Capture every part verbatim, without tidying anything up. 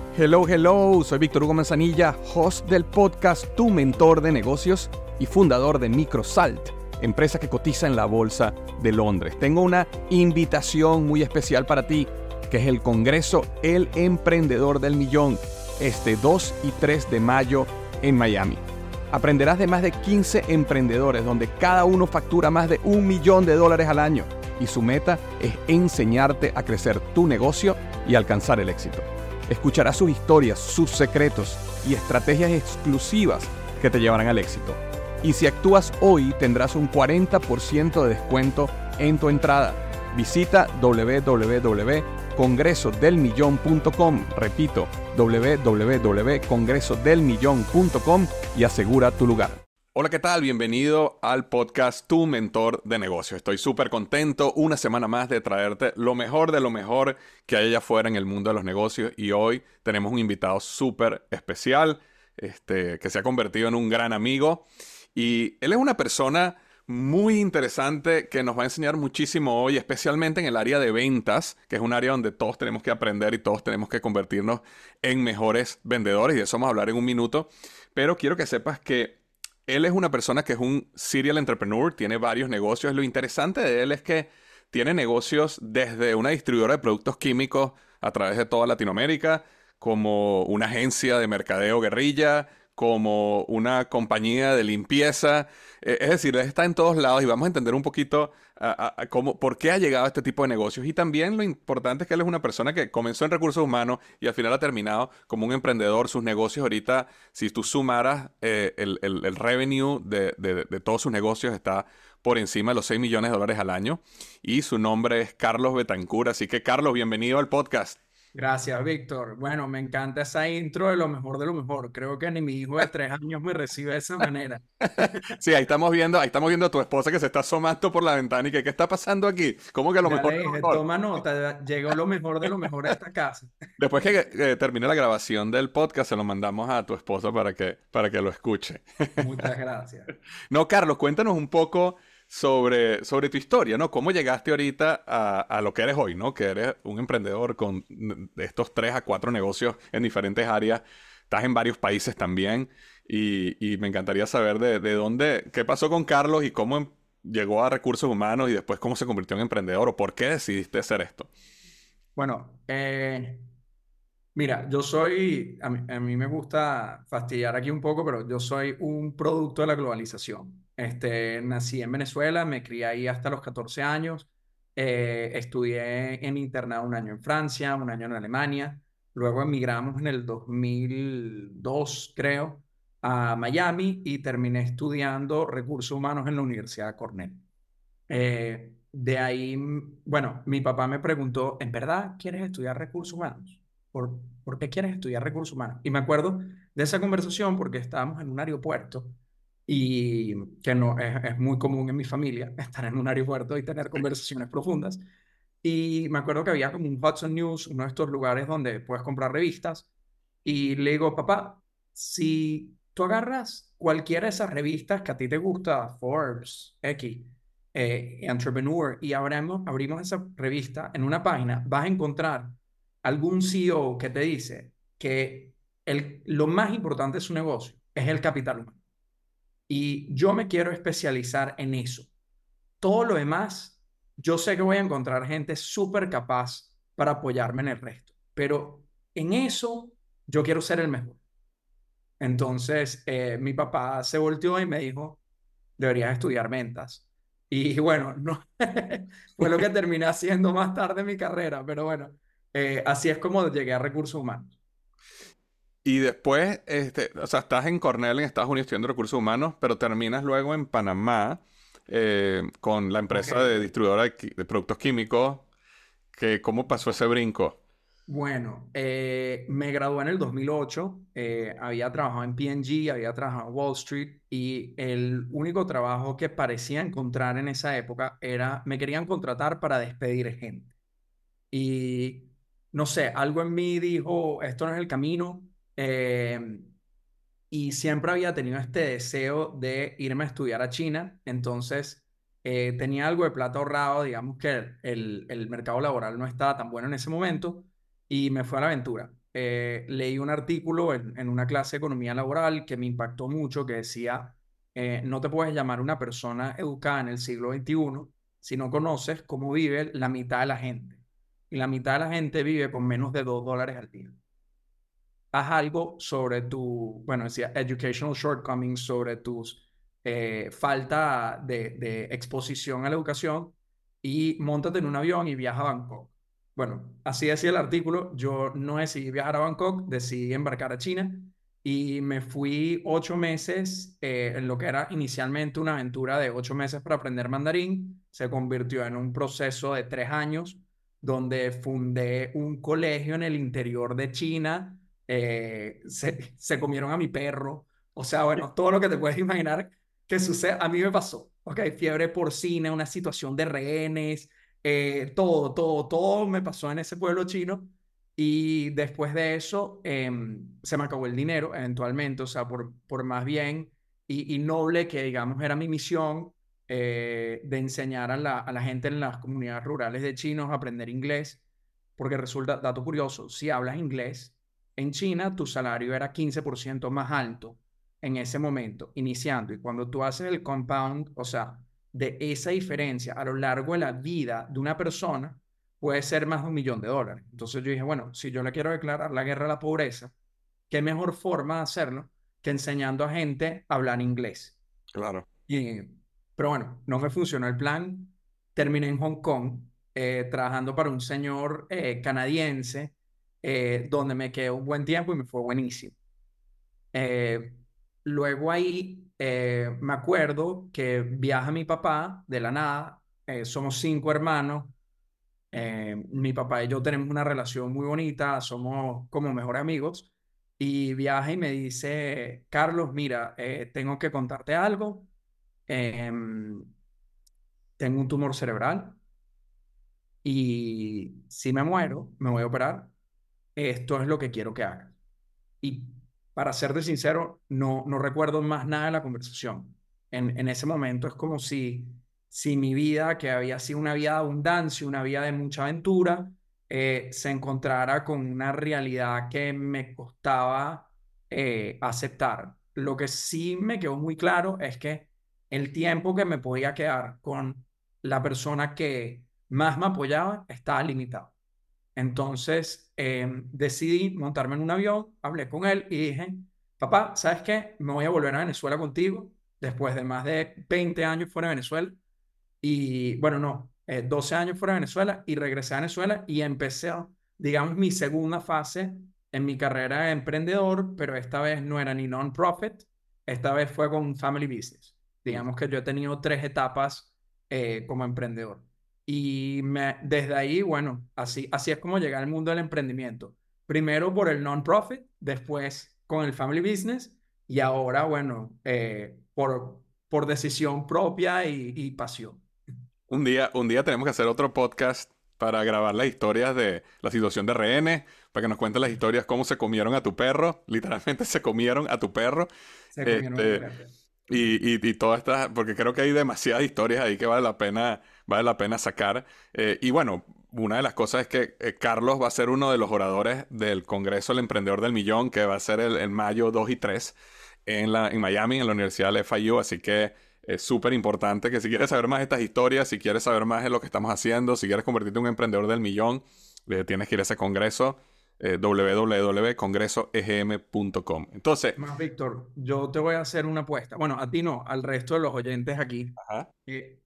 Hello, hello, soy Víctor Hugo Manzanilla, host del podcast Tu Mentor de Negocios y fundador de Microsalt, empresa que cotiza en la Bolsa de Londres. Tengo una invitación muy especial para ti, que es el Congreso El Emprendedor del Millón, este dos y tres de mayo en Miami. Aprenderás de más de quince emprendedores, donde cada uno factura más de un millón de dólares al año, y su meta es enseñarte a crecer tu negocio y alcanzar el éxito. Escucharás sus historias, sus secretos y estrategias exclusivas que te llevarán al éxito. Y si actúas hoy, tendrás un cuarenta por ciento de descuento en tu entrada. Visita w w w punto congreso del millón punto com, repito, w w w punto congreso del millón punto com y asegura tu lugar. Hola, ¿qué tal? Bienvenido al podcast Tu Mentor de Negocios. Estoy súper contento una semana más de traerte lo mejor de lo mejor que hay allá afuera en el mundo de los negocios. Y hoy tenemos un invitado súper especial, este, que se ha convertido en un gran amigo. Y él es una persona muy interesante que nos va a enseñar muchísimo hoy, especialmente en el área de ventas, que es un área donde todos tenemos que aprender y todos tenemos que convertirnos en mejores vendedores. Y de eso vamos a hablar en un minuto. Pero quiero que sepas que él es una persona que es un serial entrepreneur, tiene varios negocios. Lo interesante de él es que tiene negocios desde una distribuidora de productos químicos a través de toda Latinoamérica, como una agencia de mercadeo guerrilla, como una compañía de limpieza. Eh, es decir, él está en todos lados y vamos a entender un poquito a, a, a cómo, por qué ha llegado a este tipo de negocios. Y también lo importante es que él es una persona que comenzó en recursos humanos y al final ha terminado como un emprendedor. Sus negocios ahorita, si tú sumaras eh, el, el, el revenue de, de, de todos sus negocios, está por encima de los seis millones de dólares al año. Y su nombre es Carlos Betancur. Así que, Carlos, bienvenido al podcast. Gracias, Víctor. Bueno, me encanta esa intro de lo mejor de lo mejor. Creo que ni mi hijo de tres años me recibe de esa manera. Sí, ahí estamos viendo, ahí estamos viendo a tu esposa que se está asomando por la ventana y que ¿qué está pasando aquí? ¿Cómo que lo Ya mejor le de lo dije, mejor? toma nota, llegó lo mejor de lo mejor a esta casa. Después que eh, termine la grabación del podcast, se lo mandamos a tu esposa para que, para que lo escuche. Muchas gracias. No, Carlos, cuéntanos un poco sobre, sobre tu historia, ¿no? ¿Cómo llegaste ahorita a, a lo que eres hoy, ¿no? Que eres un emprendedor con de estos tres a cuatro negocios en diferentes áreas. Estás en varios países también. Y, y me encantaría saber de, de dónde, qué pasó con Carlos y cómo em- llegó a recursos humanos y después cómo se convirtió en emprendedor o por qué decidiste hacer esto. Bueno, eh, mira, yo soy, a mí, a mí me gusta fastidiar aquí un poco, pero yo soy un producto de la globalización. Este, nací en Venezuela, me crié ahí hasta los catorce años, eh, estudié en internado un año en Francia, un año en Alemania, luego emigramos en el dos mil dos, creo, a Miami y terminé estudiando recursos humanos en la Universidad de Cornell. Eh, de ahí, mm, bueno, mi papá me preguntó, ¿en verdad quieres estudiar recursos humanos? ¿Por, ¿por qué quieres estudiar recursos humanos? Y me acuerdo de esa conversación porque estábamos en un aeropuerto y que no es, es muy común en mi familia estar en un aeropuerto y tener conversaciones profundas. Y me acuerdo que había como un Hudson News, uno de estos lugares donde puedes comprar revistas. Y le digo, papá, si tú agarras cualquiera de esas revistas que a ti te gusta, Forbes, X, eh, Entrepreneur, y abrimos, abrimos esa revista en una página, vas a encontrar algún C E O que te dice que el, lo más importante de su negocio es el capital humano. Y yo me quiero especializar en eso. Todo lo demás, yo sé que voy a encontrar gente súper capaz para apoyarme en el resto, pero en eso yo quiero ser el mejor. Entonces, eh, mi papá se volteó y me dijo, deberías estudiar ventas. Y bueno, no, fue lo que terminé haciendo más tarde en mi carrera, pero bueno, eh, así es como llegué a recursos humanos. Y después, este, o sea, estás en Cornell en Estados Unidos estudiando recursos humanos, pero terminas luego en Panamá eh, con la Ok. empresa de distribuidora de, qui- de productos químicos. Que, ¿cómo pasó ese brinco? Bueno, eh, me gradué en el dos mil ocho, eh, había trabajado en P and G, había trabajado en Wall Street y el único trabajo que parecía encontrar en esa época era, me querían contratar para despedir gente. Y no sé, algo en mí dijo, esto no es el camino. eh, y siempre había tenido este deseo de irme a estudiar a China. Entonces, eh, tenía algo de plata ahorrado, digamos que el, el mercado laboral no estaba tan bueno en ese momento y me fue a la aventura. eh, leí un artículo en, en una clase de economía laboral que me impactó mucho, que decía, eh, no te puedes llamar una persona educada en el siglo veintiuno si no conoces cómo vive la mitad de la gente. Y la mitad de la gente vive con menos de dos dólares al día. Haz algo sobre tu, bueno, decía, educational shortcomings, sobre tus eh, falta de, de exposición a la educación y móntate en un avión y viaja a Bangkok. Bueno, así decía el artículo. Yo no decidí viajar a Bangkok, decidí embarcar a China y me fui ocho meses eh, en lo que era inicialmente una aventura de ocho meses para aprender mandarín. Se convirtió en un proceso de tres años donde fundé un colegio en el interior de China. Eh, se, se comieron a mi perro. O sea, bueno, todo lo que te puedes imaginar que sucede, a mí me pasó. Ok, fiebre porcina, una situación de rehenes, eh, todo, todo, todo me pasó en ese pueblo chino. Y después de eso, eh, se me acabó el dinero eventualmente, o sea, por, por más bien y, y noble que, digamos, era mi misión eh, de enseñar a la, a la gente en las comunidades rurales de chinos a aprender inglés, porque resulta, dato curioso, si hablas inglés, en China tu salario era quince por ciento más alto en ese momento, iniciando, y cuando tú haces el compound, o sea, de esa diferencia a lo largo de la vida de una persona, puede ser más de un millón de dólares. Entonces yo dije, bueno, si yo le quiero declarar la guerra a la pobreza, ¿qué mejor forma de hacerlo que enseñando a gente a hablar inglés? Claro. Y, pero bueno, no me funcionó el plan. Terminé en Hong Kong eh, trabajando para un señor eh, canadiense, eh, donde me quedé un buen tiempo y me fue buenísimo. Eh, luego ahí eh, me acuerdo que viaja mi papá de la nada. Eh, somos cinco hermanos. Eh, mi papá y yo tenemos una relación muy bonita, somos como mejores amigos. Y viaja y me dice, Carlos, mira, eh, tengo que contarte algo. Em, tengo un tumor cerebral y si me muero, me voy a operar. Esto es lo que quiero que hagas. Y para serte sincero, no, no recuerdo más nada de la conversación. En, en ese momento es como si, si mi vida, que había sido una vida de abundancia, una vida de mucha aventura, eh, se encontrara con una realidad que me costaba eh, aceptar. Lo que sí me quedó muy claro es que el tiempo que me podía quedar con la persona que más me apoyaba estaba limitado. Entonces eh, decidí montarme en un avión, hablé con él y dije, papá, ¿sabes qué? Me voy a volver a Venezuela contigo después de más de veinte años fuera de Venezuela. Y bueno, no, eh, doce años fuera de Venezuela y regresé a Venezuela y empecé, digamos, mi segunda fase en mi carrera de emprendedor, pero esta vez no era ni non-profit, esta vez fue con family business. Mm. Digamos que yo he tenido tres etapas eh, como emprendedor. Y me, desde ahí, bueno, así, así es como llegué al mundo del emprendimiento. Primero por el non-profit, después con el family business y ahora, bueno, eh, por, por decisión propia y, y pasión. Un día, un día tenemos que hacer otro podcast para grabar las historias de la situación de rehenes, para que nos cuenten las historias, cómo se comieron a tu perro, literalmente se comieron a tu perro, Se comieron a mi este, perro. y, y, y todas estas, porque creo que hay demasiadas historias ahí que vale la pena, vale la pena sacar. Eh, y bueno, una de las cosas es que eh, Carlos va a ser uno de los oradores del Congreso del Emprendedor del Millón, que va a ser el, en mayo dos y tres en, la, en Miami, en la Universidad del F I U, así que es súper importante que si quieres saber más de estas historias, si quieres saber más de lo que estamos haciendo, si quieres convertirte en un emprendedor del millón, eh, tienes que ir a ese congreso, eh, w w w punto congreso e g m punto com. Entonces, Más, Víctor, yo te voy a hacer una apuesta. Bueno, a ti no, al resto de los oyentes aquí. ajá. Eh,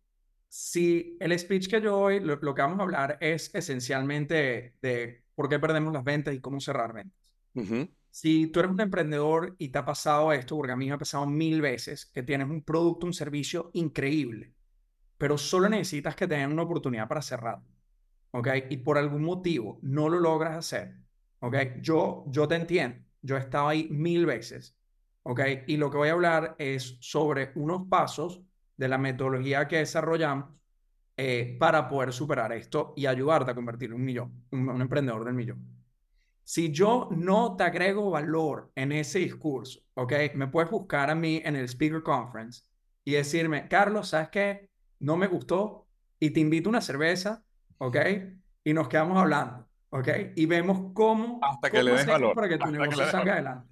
si el speech que yo doy, lo, lo que vamos a hablar es esencialmente de por qué perdemos las ventas y cómo cerrar ventas. Ujú. Si tú eres un emprendedor y te ha pasado esto, porque a mí me ha pasado mil veces, que tienes un producto, un servicio increíble, pero solo necesitas que tengan una oportunidad para cerrar, ¿ok? Y por algún motivo no lo logras hacer, ¿ok? Yo, yo te entiendo, yo he estado ahí mil veces, ¿ok? Y lo que voy a hablar es sobre unos pasos de la metodología que desarrollamos eh, para poder superar esto y ayudarte a convertir en un millón, un, un emprendedor del millón. Si yo no te agrego valor en ese discurso, ¿ok? Me puedes buscar a mí en el Speaker Conference y decirme, Carlos, ¿sabes qué? No me gustó y te invito a una cerveza, ¿ok? Y nos quedamos hablando, ¿ok? Y vemos cómo, Hasta que le cómo des hacemos valor. para que tu Hasta que le negocio des salga valor. adelante.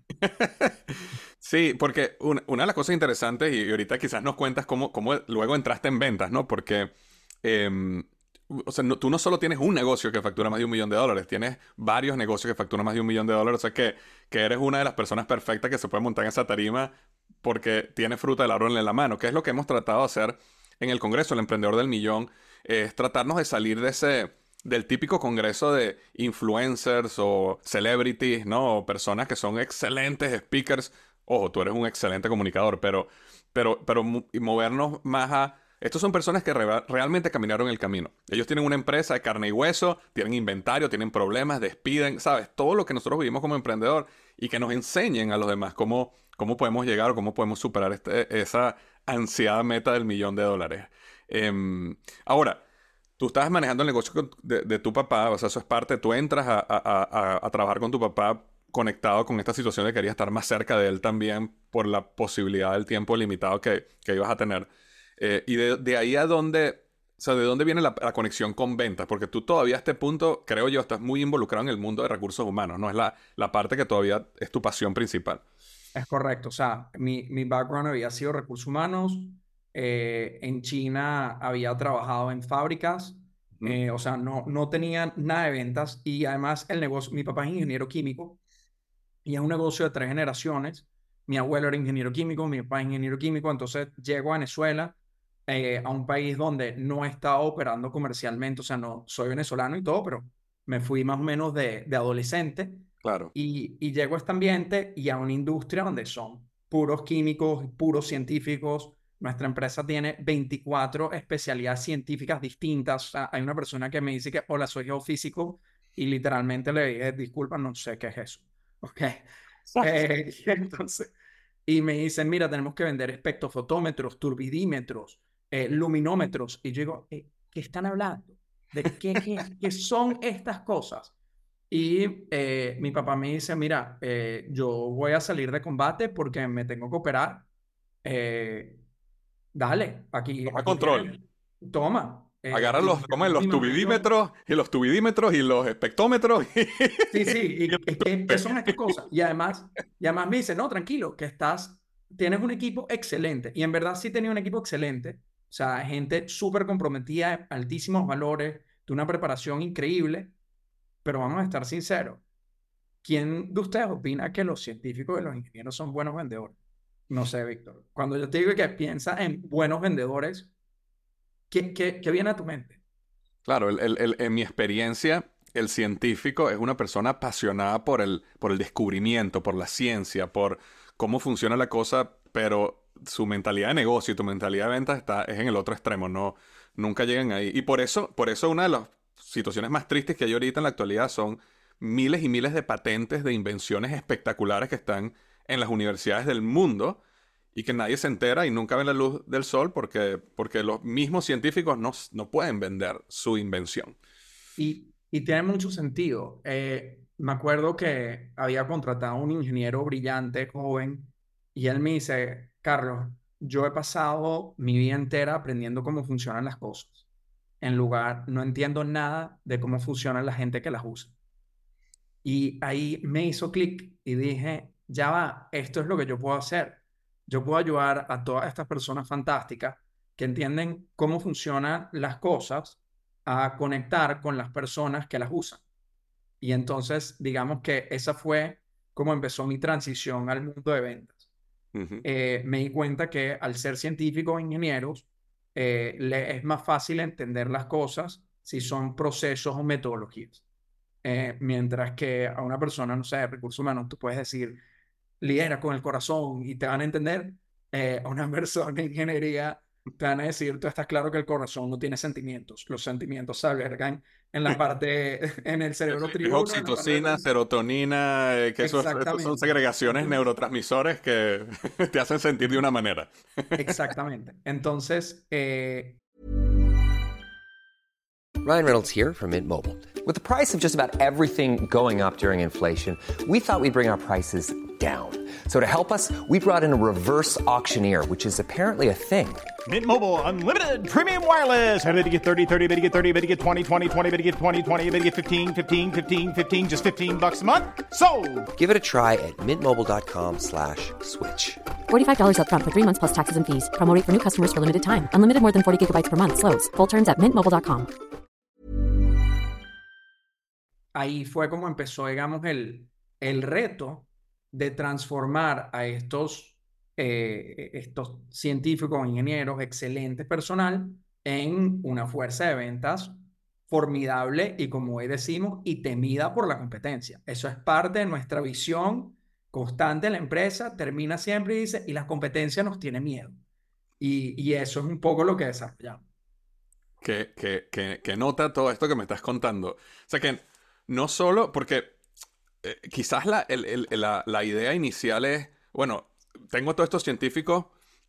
Sí, porque una, una de las cosas interesantes, y ahorita quizás nos cuentas cómo, cómo luego entraste en ventas, ¿no? Porque, em, o sea, no- tú no solo tienes un negocio que factura más de un millón de dólares, tienes varios negocios que facturan más de un millón de dólares, o sea que, que eres una de las personas perfectas que se puede montar en esa tarima porque tiene fruta del árbol en la mano, que es lo que hemos tratado de hacer en el Congreso, el Emprendedor del Millón, es tratarnos de salir de ese del típico congreso de influencers o celebrities, ¿no? O personas que son excelentes speakers. Ojo, tú eres un excelente comunicador, pero, pero, pero mu- y movernos más a... Estos son personas que re- realmente caminaron el camino. Ellos tienen una empresa de carne y hueso, tienen inventario, tienen problemas, despiden, ¿sabes? Todo lo que nosotros vivimos como emprendedor y que nos enseñen a los demás cómo, cómo podemos llegar o cómo podemos superar este- esa ansiada meta del millón de dólares. Em, ahora, tú estabas manejando el negocio con- de, de tu papá, o sea, eso es parte, tú entras a, a- a- a- a trabajar con tu papá conectado con esta situación de que querías estar más cerca de él también por la posibilidad del tiempo limitado que, que ibas a tener. Eh, y de, de ahí a dónde, o sea, ¿de dónde viene la, la conexión con ventas? Porque tú todavía a este punto, creo yo, estás muy involucrado en el mundo de recursos humanos, ¿no? Es la, la parte que todavía es tu pasión principal. Es correcto. O sea, mi, mi background había sido recursos humanos. Eh, en China había trabajado en fábricas. Ujú. Eh, o sea, no, no tenía nada de ventas. Y además el negocio, mi papá es ingeniero químico y es un negocio de tres generaciones. Mi abuelo era ingeniero químico, mi papá es ingeniero químico. Entonces llego a Venezuela, eh, a un país donde no estaba operando comercialmente. O sea, no soy venezolano y todo, pero me fui más o menos de, de adolescente Claro. y, y llego a este ambiente y a una industria donde son puros químicos, puros científicos. Nuestra empresa tiene veinticuatro especialidades científicas distintas. O sea, hay una persona que me dice que, hola, soy geofísico, y literalmente le dije, disculpa, no sé qué es eso. Ok. Eh, y entonces, y me dicen, mira, tenemos que vender espectrofotómetros, turbidímetros, eh, luminómetros. Y yo digo, eh, ¿qué están hablando? ¿De qué, qué, qué son estas cosas? Y eh, mi papá me dice, mira, eh, yo voy a salir de combate porque me tengo que operar. Eh, dale, aquí, Toma aquí control. tienes, toma. Eh, Agarra y los, como en llamo a mi los mamá y yo, tubidímetros, y los tubidímetros y los espectómetros. sí, sí, Y y, ¿qué, qué son estas cosas? Y además, y además me dice, no, tranquilo, que estás, tienes un equipo excelente. Y en verdad sí tenía un equipo excelente. O sea, gente súper comprometida, altísimos valores, de una preparación increíble. Pero vamos a estar sinceros. ¿Quién de ustedes opina que los científicos y los ingenieros son buenos vendedores? No sé, Víctor. Cuando yo te digo que piensa en buenos vendedores, ¿qué, qué, qué viene a tu mente? Claro, el- el- el- en mi experiencia, el científico es una persona apasionada por el, por el descubrimiento, por la ciencia, por cómo funciona la cosa, pero su mentalidad de negocio y tu mentalidad de ventas está, es en el otro extremo, no, nunca llegan ahí. Y por eso, por eso una de las situaciones más tristes que hay ahorita en la actualidad son miles y miles de patentes de invenciones espectaculares que están en las universidades del mundo y que nadie se entera y nunca ven la luz del sol porque, porque los mismos científicos no, no pueden vender su invención. Y, y tiene mucho sentido. Eh, me acuerdo que había contratado a un ingeniero brillante, joven, y él me dice, Carlos, yo he pasado mi vida entera aprendiendo cómo funcionan las cosas. En lugar, no entiendo nada de cómo funciona la gente que las usa. Y ahí me hizo clic y dije, ya va, esto es lo que yo puedo hacer. Yo puedo ayudar a todas estas personas fantásticas que entienden cómo funcionan las cosas a conectar con las personas que las usan. Y entonces, digamos que esa fue como empezó mi transición al mundo de ventas. Ujú. Eh, me di cuenta que al ser científicos e ingenieros, eh, le es más fácil entender las cosas si son procesos o metodologías. Eh, mientras que a una persona, no sé, de recursos humanos, tú puedes decir, lidera con el corazón y te van a entender. Eh, a una persona de ingeniería te van a decir, tú estás claro que el corazón no tiene sentimientos. Los sentimientos se albergan en la parte, en el cerebro Es tribuno, en la parte oxitocina, frontal. serotonina, eh, que eso, eso son Exactamente. segregaciones Entonces, neurotransmisores que te hacen sentir de una manera. exactamente. Entonces, eh, Ryan Reynolds here from Mint Mobile. With the price of just about everything going up during inflation, we thought we'd bring our prices down. So to help us, we brought in a reverse auctioneer, which is apparently a thing. Mint Mobile Unlimited Premium Wireless. How to get thirty, thirty, how to get thirty, how to get twenty, twenty, twenty, how to get twenty, twenty, how to get fifteen, fifteen, fifteen, fifteen, just fifteen bucks a month? Sold! Give it a try at mintmobile.com slash switch. forty-five dollars up front for three months plus taxes and fees. Promo rate for new customers for limited time. Unlimited more than forty gigabytes per month. Slows full terms at mint mobile dot com. Ahí fue como empezó, digamos, el, el reto de transformar a estos, eh, estos científicos, ingenieros, excelentes personal, en una fuerza de ventas formidable y, como hoy decimos, y temida por la competencia. Eso es parte de nuestra visión constante en la empresa. Termina siempre y dice, y la competencia nos tiene miedo. Y, y eso es un poco lo que desarrollamos. Que, que, que, que nota todo esto que me estás contando. O sea que no solo porque eh, quizás la, el, el, la, la idea inicial es, bueno, tengo todos estos científicos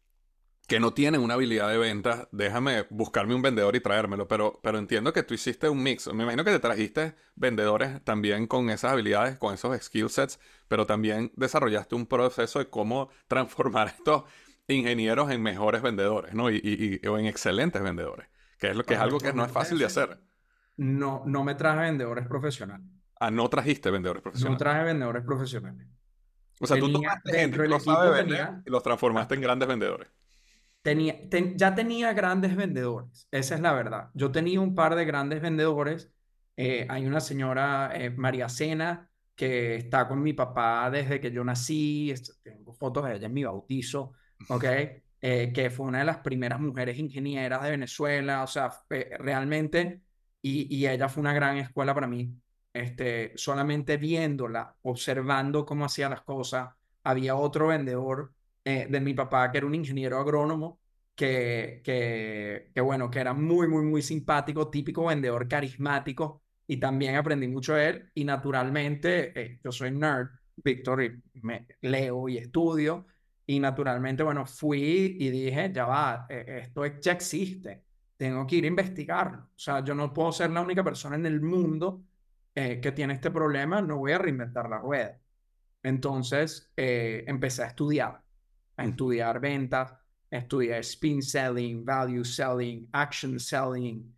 que no tienen una habilidad de venta, déjame buscarme un vendedor y traérmelo, pero, pero entiendo que tú hiciste un mix. Me imagino que te trajiste vendedores también con esas habilidades, con esos skill sets, pero también desarrollaste un proceso de cómo transformar estos ingenieros en mejores vendedores, ¿no? Y, y, y, o en excelentes vendedores, que es, lo, que es algo que no es fácil de hacer. No, no me traje vendedores profesionales. Ah, no trajiste vendedores profesionales. No traje vendedores profesionales. O sea, Tenía, tú tomaste gente que del no equipo sabe vender tenía, y los transformaste en grandes vendedores. tenía, ten- ya tenía grandes vendedores. Esa es la verdad. Yo tenía un par de grandes vendedores. Eh, hay una señora, eh, María Cena, que está con mi papá desde que yo nací. Est- Tengo fotos de ella en mi bautizo, ¿ok? Eh, que fue una de las primeras mujeres ingenieras de Venezuela. O sea, fue- realmente, y, y ella fue una gran escuela para mí. Este, solamente viéndola, observando cómo hacía las cosas. Había otro vendedor, eh, de mi papá, que era un ingeniero agrónomo, que, que, que bueno, que era muy, muy, muy simpático, típico vendedor carismático, y también aprendí mucho de él. Y naturalmente, eh, yo soy nerd, Víctor, y me leo y estudio, y naturalmente, bueno, fui y dije, ya va, eh, esto ya existe, tengo que ir a investigarlo. O sea, yo no puedo ser la única persona en el mundo eh, que tiene este problema, no voy a reinventar la rueda. Entonces, eh, empecé a estudiar, a estudiar ventas, estudié spin selling, value selling, action selling,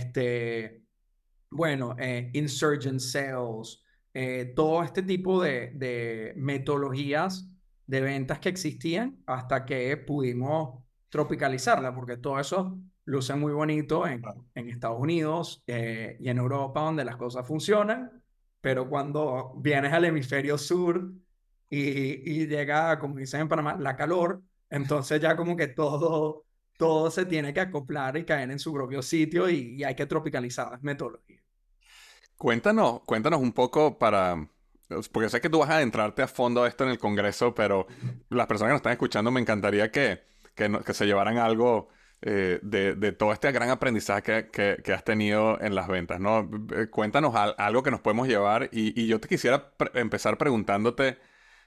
este, bueno, eh, insurgent sales, eh, todo este tipo de, de metodologías de ventas que existían hasta que pudimos tropicalizarla, porque todo eso luce muy bonito en, en Estados Unidos eh, y en Europa, donde las cosas funcionan, pero cuando vienes al hemisferio sur y, y llega, como dicen en Panamá, la calor, entonces ya como que todo, todo se tiene que acoplar y caer en su propio sitio, y, y hay que tropicalizar las metodologías. Cuéntanos, cuéntanos un poco para... Porque sé que tú vas a adentrarte a fondo a esto en el Congreso, pero las personas que nos están escuchando me encantaría que, que, no- que se llevaran algo eh, de, de todo este gran aprendizaje que, que- que has tenido en las ventas, ¿no? Eh, Cuéntanos al- algo que nos podemos llevar y, y yo te quisiera pre- empezar preguntándote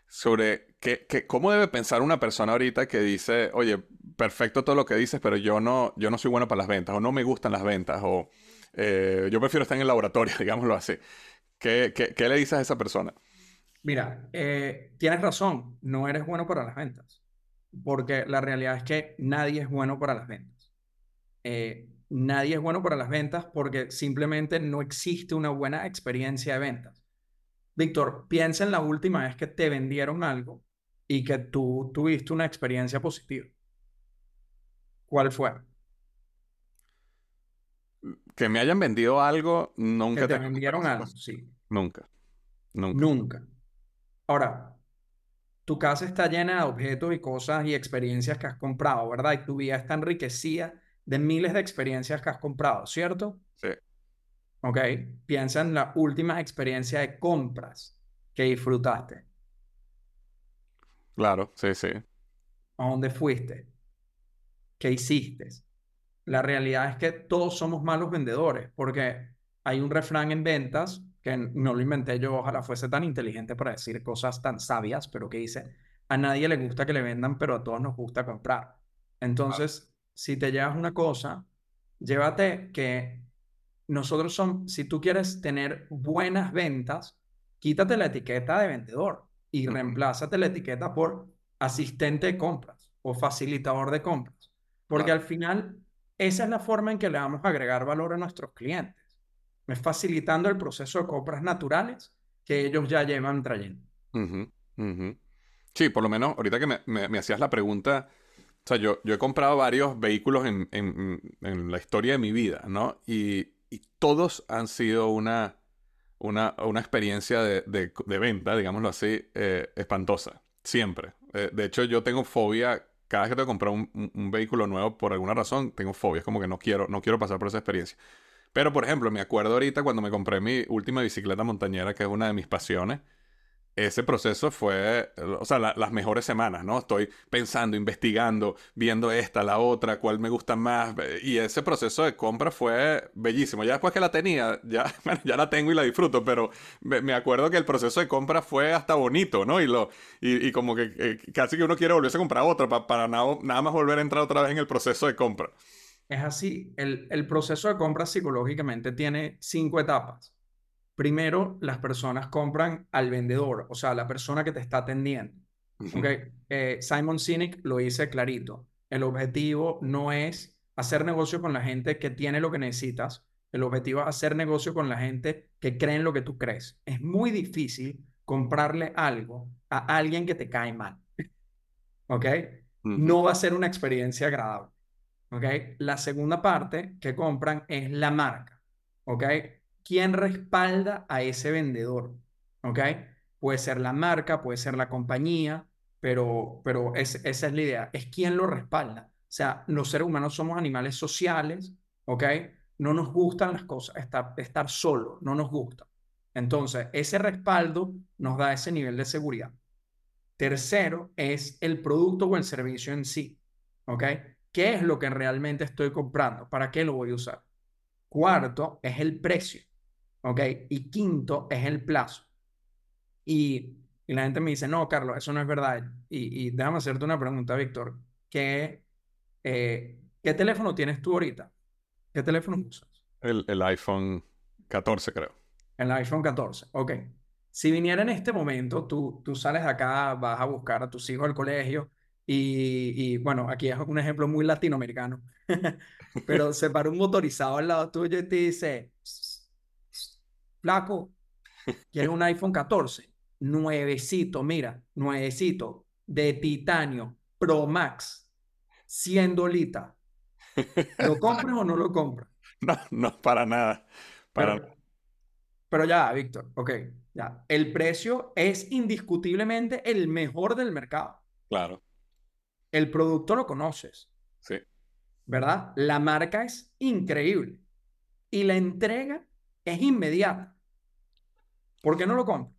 sobre qué, qué- cómo debe pensar una persona ahorita que dice, oye, perfecto todo lo que dices, pero yo no, yo no soy bueno para las ventas, o no me gustan las ventas, o eh, yo prefiero estar en el laboratorio, digámoslo así. ¿Qué, qué, qué le dices a esa persona? Mira, eh, tienes razón, no eres bueno para las ventas, porque la realidad es que nadie es bueno para las ventas. Eh, nadie es bueno para las ventas porque simplemente no existe una buena experiencia de ventas. Víctor, piensa en la última vez que te vendieron algo y que tú tuviste una experiencia positiva. ¿Cuál fue? Que me hayan vendido algo, Que nunca he te tenido una vendieron experiencia algo, positiva. sí. Nunca, nunca. Nunca. Ahora, tu casa está llena de objetos y cosas y experiencias que has comprado, ¿verdad? Y tu vida está enriquecida de miles de experiencias que has comprado, ¿cierto? Sí, Ok. Piensa en la última experiencia de compras que disfrutaste. claro, sí, sí. ¿A dónde fuiste? ¿Qué hiciste? La realidad es que todos somos malos vendedores, porque hay un refrán en ventas que no lo inventé yo, ojalá fuese tan inteligente para decir cosas tan sabias, pero que dice, a nadie le gusta que le vendan, pero a todos nos gusta comprar. Entonces, si te llevas una cosa, llévate que nosotros son, si tú quieres tener buenas ventas, quítate la etiqueta de vendedor. y Ujú. reemplázate la etiqueta por asistente de compras o facilitador de compras. Porque Claro. al final, esa es la forma en que le vamos a agregar valor a nuestros clientes. Es facilitando el proceso de compras naturales que ellos ya llevan trayendo. Ujú, ujú. Sí, por lo menos ahorita que me, me- me hacías la pregunta, o sea, yo, yo he comprado varios vehículos en, en- en la historia de mi vida, ¿no? Y, y todos han sido una, una, una experiencia de, de- de venta, digámoslo así, eh, espantosa. Siempre. Eh, de hecho, yo tengo fobia. Cada vez que tengo que comprar un, un- un vehículo nuevo, por alguna razón, tengo fobia. Es como que no quiero, no quiero pasar por esa experiencia. Pero, por ejemplo, me acuerdo ahorita cuando me compré mi última bicicleta montañera, que es una de mis pasiones. Ese proceso fue, o sea, la- las mejores semanas, ¿no? Estoy pensando, investigando, viendo esta, la otra, cuál me gusta más. eh, Y ese proceso de compra fue bellísimo. Ya después que la tenía, ya, bueno, ya la tengo y la disfruto, pero me, me acuerdo que el proceso de compra fue hasta bonito, ¿no? Y, lo, y, y como que eh, casi que uno quiere volverse a comprar otra pa- para nada, nada más volver a entrar otra vez en el proceso de compra. Es así, el, el proceso de compra psicológicamente tiene cinco etapas. Primero, las personas compran al vendedor, o sea, la persona que te está atendiendo. ¿Ok? Ujú, Eh, Simon Sinek lo dice clarito. El objetivo no es hacer negocio con la gente que tiene lo que necesitas. El objetivo es hacer negocio con la gente que cree en lo que tú crees. Es muy difícil comprarle algo a alguien que te cae mal. ¿Ok? ujú. No va a ser una experiencia agradable. ¿Ok? La segunda parte que compran es la marca. ¿Ok? ¿Quién respalda a ese vendedor? ¿Ok? Puede ser la marca, puede ser la compañía, pero, pero es, esa es la idea. Es quién lo respalda. O sea, los seres humanos somos animales sociales. ¿Ok? No nos gustan las cosas, estar, estar solo, no nos gusta. Entonces, ese respaldo nos da ese nivel de seguridad. Tercero es el producto o el servicio en sí. ¿Ok? ¿Qué es lo que realmente estoy comprando? ¿Para qué lo voy a usar? Cuarto es el precio. ¿Ok? Y quinto es el plazo. Y, y la gente me dice, no, Carlos, eso no es verdad. Y, y déjame hacerte una pregunta, Víctor. ¿Qué, eh, ¿qué teléfono tienes tú ahorita? ¿Qué teléfono usas? El, el iPhone catorce, creo. El iPhone catorce. Ok. Si viniera en este momento, tú, tú sales de acá, vas a buscar a tus hijos al colegio y, y, bueno, aquí es un ejemplo muy latinoamericano, pero se para un motorizado al lado tuyo y te dice, flaco, ¿quieres un iPhone catorce? Nuevecito, mira, nuevecito, de titanio, Pro Max, cien dolitas. ¿Lo compras o no lo compras? No, no, para nada. Pero, Para nada. Pero ya, Víctor, ok, ya. El precio es indiscutiblemente el mejor del mercado. Claro, El producto lo conoces, sí. ¿verdad? La marca es increíble y la entrega es inmediata. ¿Por qué no lo compras?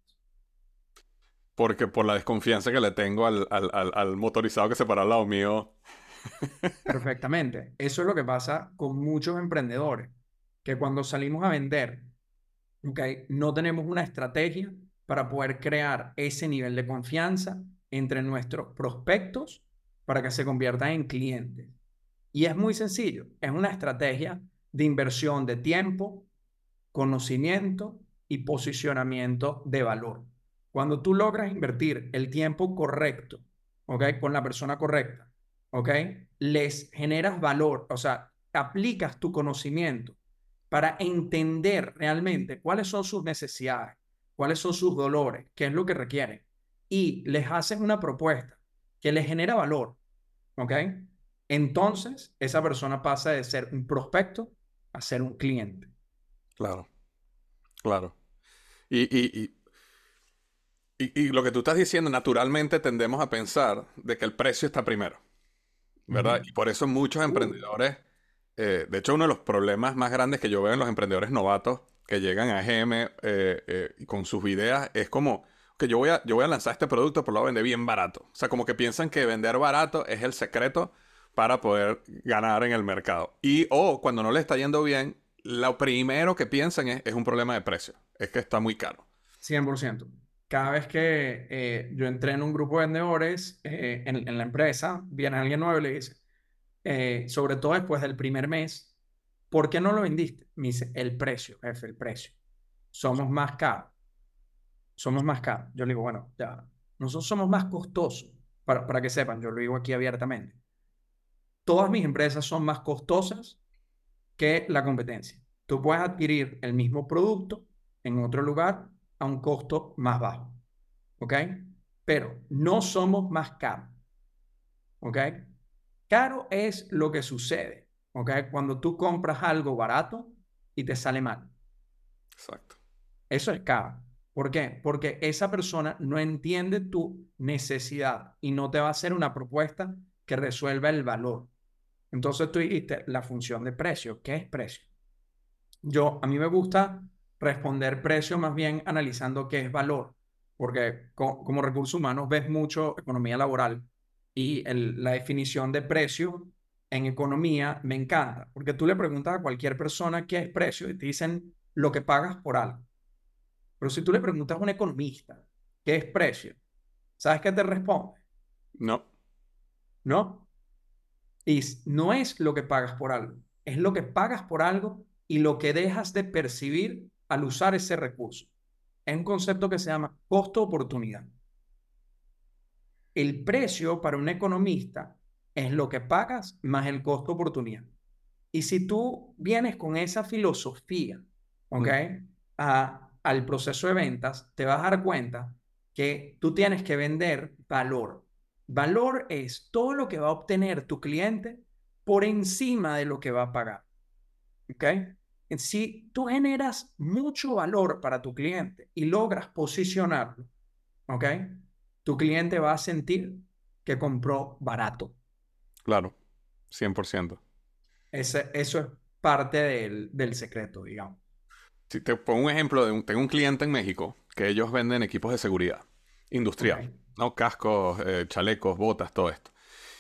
Porque por la desconfianza que le tengo al, al, al, al motorizado que se para al lado mío. Perfectamente. Eso es lo que pasa con muchos emprendedores, que cuando salimos a vender, ¿ok? No tenemos una estrategia para poder crear ese nivel de confianza entre nuestros prospectos para que se conviertan en clientes. Y es muy sencillo, es una estrategia de inversión de tiempo, conocimiento y posicionamiento de valor. Cuando tú logras invertir el tiempo correcto, ¿ok? Con la persona correcta, ¿ok? Les generas valor, o sea, aplicas tu conocimiento para entender realmente cuáles son sus necesidades, cuáles son sus dolores, qué es lo que requieren. Y les haces una propuesta que les genera valor, ¿ok? Entonces, esa persona pasa de ser un prospecto a ser un cliente. Claro, claro. Y, y, y, y, y lo que tú estás diciendo, naturalmente tendemos a pensar de que el precio está primero, ¿verdad? Ujú. Y por eso muchos Uh, emprendedores, eh, de hecho uno de los problemas más grandes que yo veo en los emprendedores novatos que llegan a G M eh, eh, y con sus ideas es como que yo voy a, yo voy a lanzar este producto, pero lo voy a vender bien barato. O sea, como que piensan que vender barato es el secreto para poder ganar en el mercado. Y o cuando no le está yendo bien, lo primero que piensan es, es un problema de precio. Es que está muy caro. cien por ciento. Cada vez que eh, yo entré en un grupo de vendedores eh, en, en la empresa, viene alguien nuevo y le dice, eh, sobre todo después del primer mes, ¿por qué no lo vendiste? Me dice, el precio, jefe, el precio. Somos más caros, somos más caros. Yo le digo, bueno, ya. nosotros somos más costosos. Para, para que sepan, yo lo digo aquí abiertamente. Todas mis empresas son más costosas que la competencia. Tú puedes adquirir el mismo producto en otro lugar a un costo más bajo. ¿Ok? Pero no somos más caros. ¿Ok? Caro es lo que sucede. ¿Ok? Cuando tú compras algo barato y te sale mal. Exacto. Eso es caro. ¿Por qué? Porque esa persona no entiende tu necesidad y no te va a hacer una propuesta que resuelva el valor. Entonces tú dijiste la función de precio. ¿Qué es precio? Yo, a mí me gusta responder precio más bien analizando qué es valor, porque co como recursos humanos ves mucho economía laboral y el, la definición de precio en economía me encanta, porque tú le preguntas a cualquier persona qué es precio y te dicen lo que pagas por algo. Pero si tú le preguntas a un economista qué es precio, ¿sabes qué te responde? No. ¿No? Y no es lo que pagas por algo, es lo que pagas por algo y lo que dejas de percibir al usar ese recurso. Es un concepto que se llama costo-oportunidad. El precio para un economista es lo que pagas más el costo-oportunidad. Y si tú vienes con esa filosofía, ¿ok? Mm. A, al proceso de ventas, te vas a dar cuenta que tú tienes que vender valor. Valor es todo lo que va a obtener tu cliente por encima de lo que va a pagar. ¿Ok? Si tú generas mucho valor para tu cliente y logras posicionarlo, ¿ok? Tu cliente va a sentir que compró barato. Claro, cien por ciento. Ese, eso es parte del, del secreto, digamos. Si te pongo un ejemplo, de un, tengo un cliente en México que ellos venden equipos de seguridad industrial, okay. ¿no? Cascos, eh, chalecos, botas, todo esto.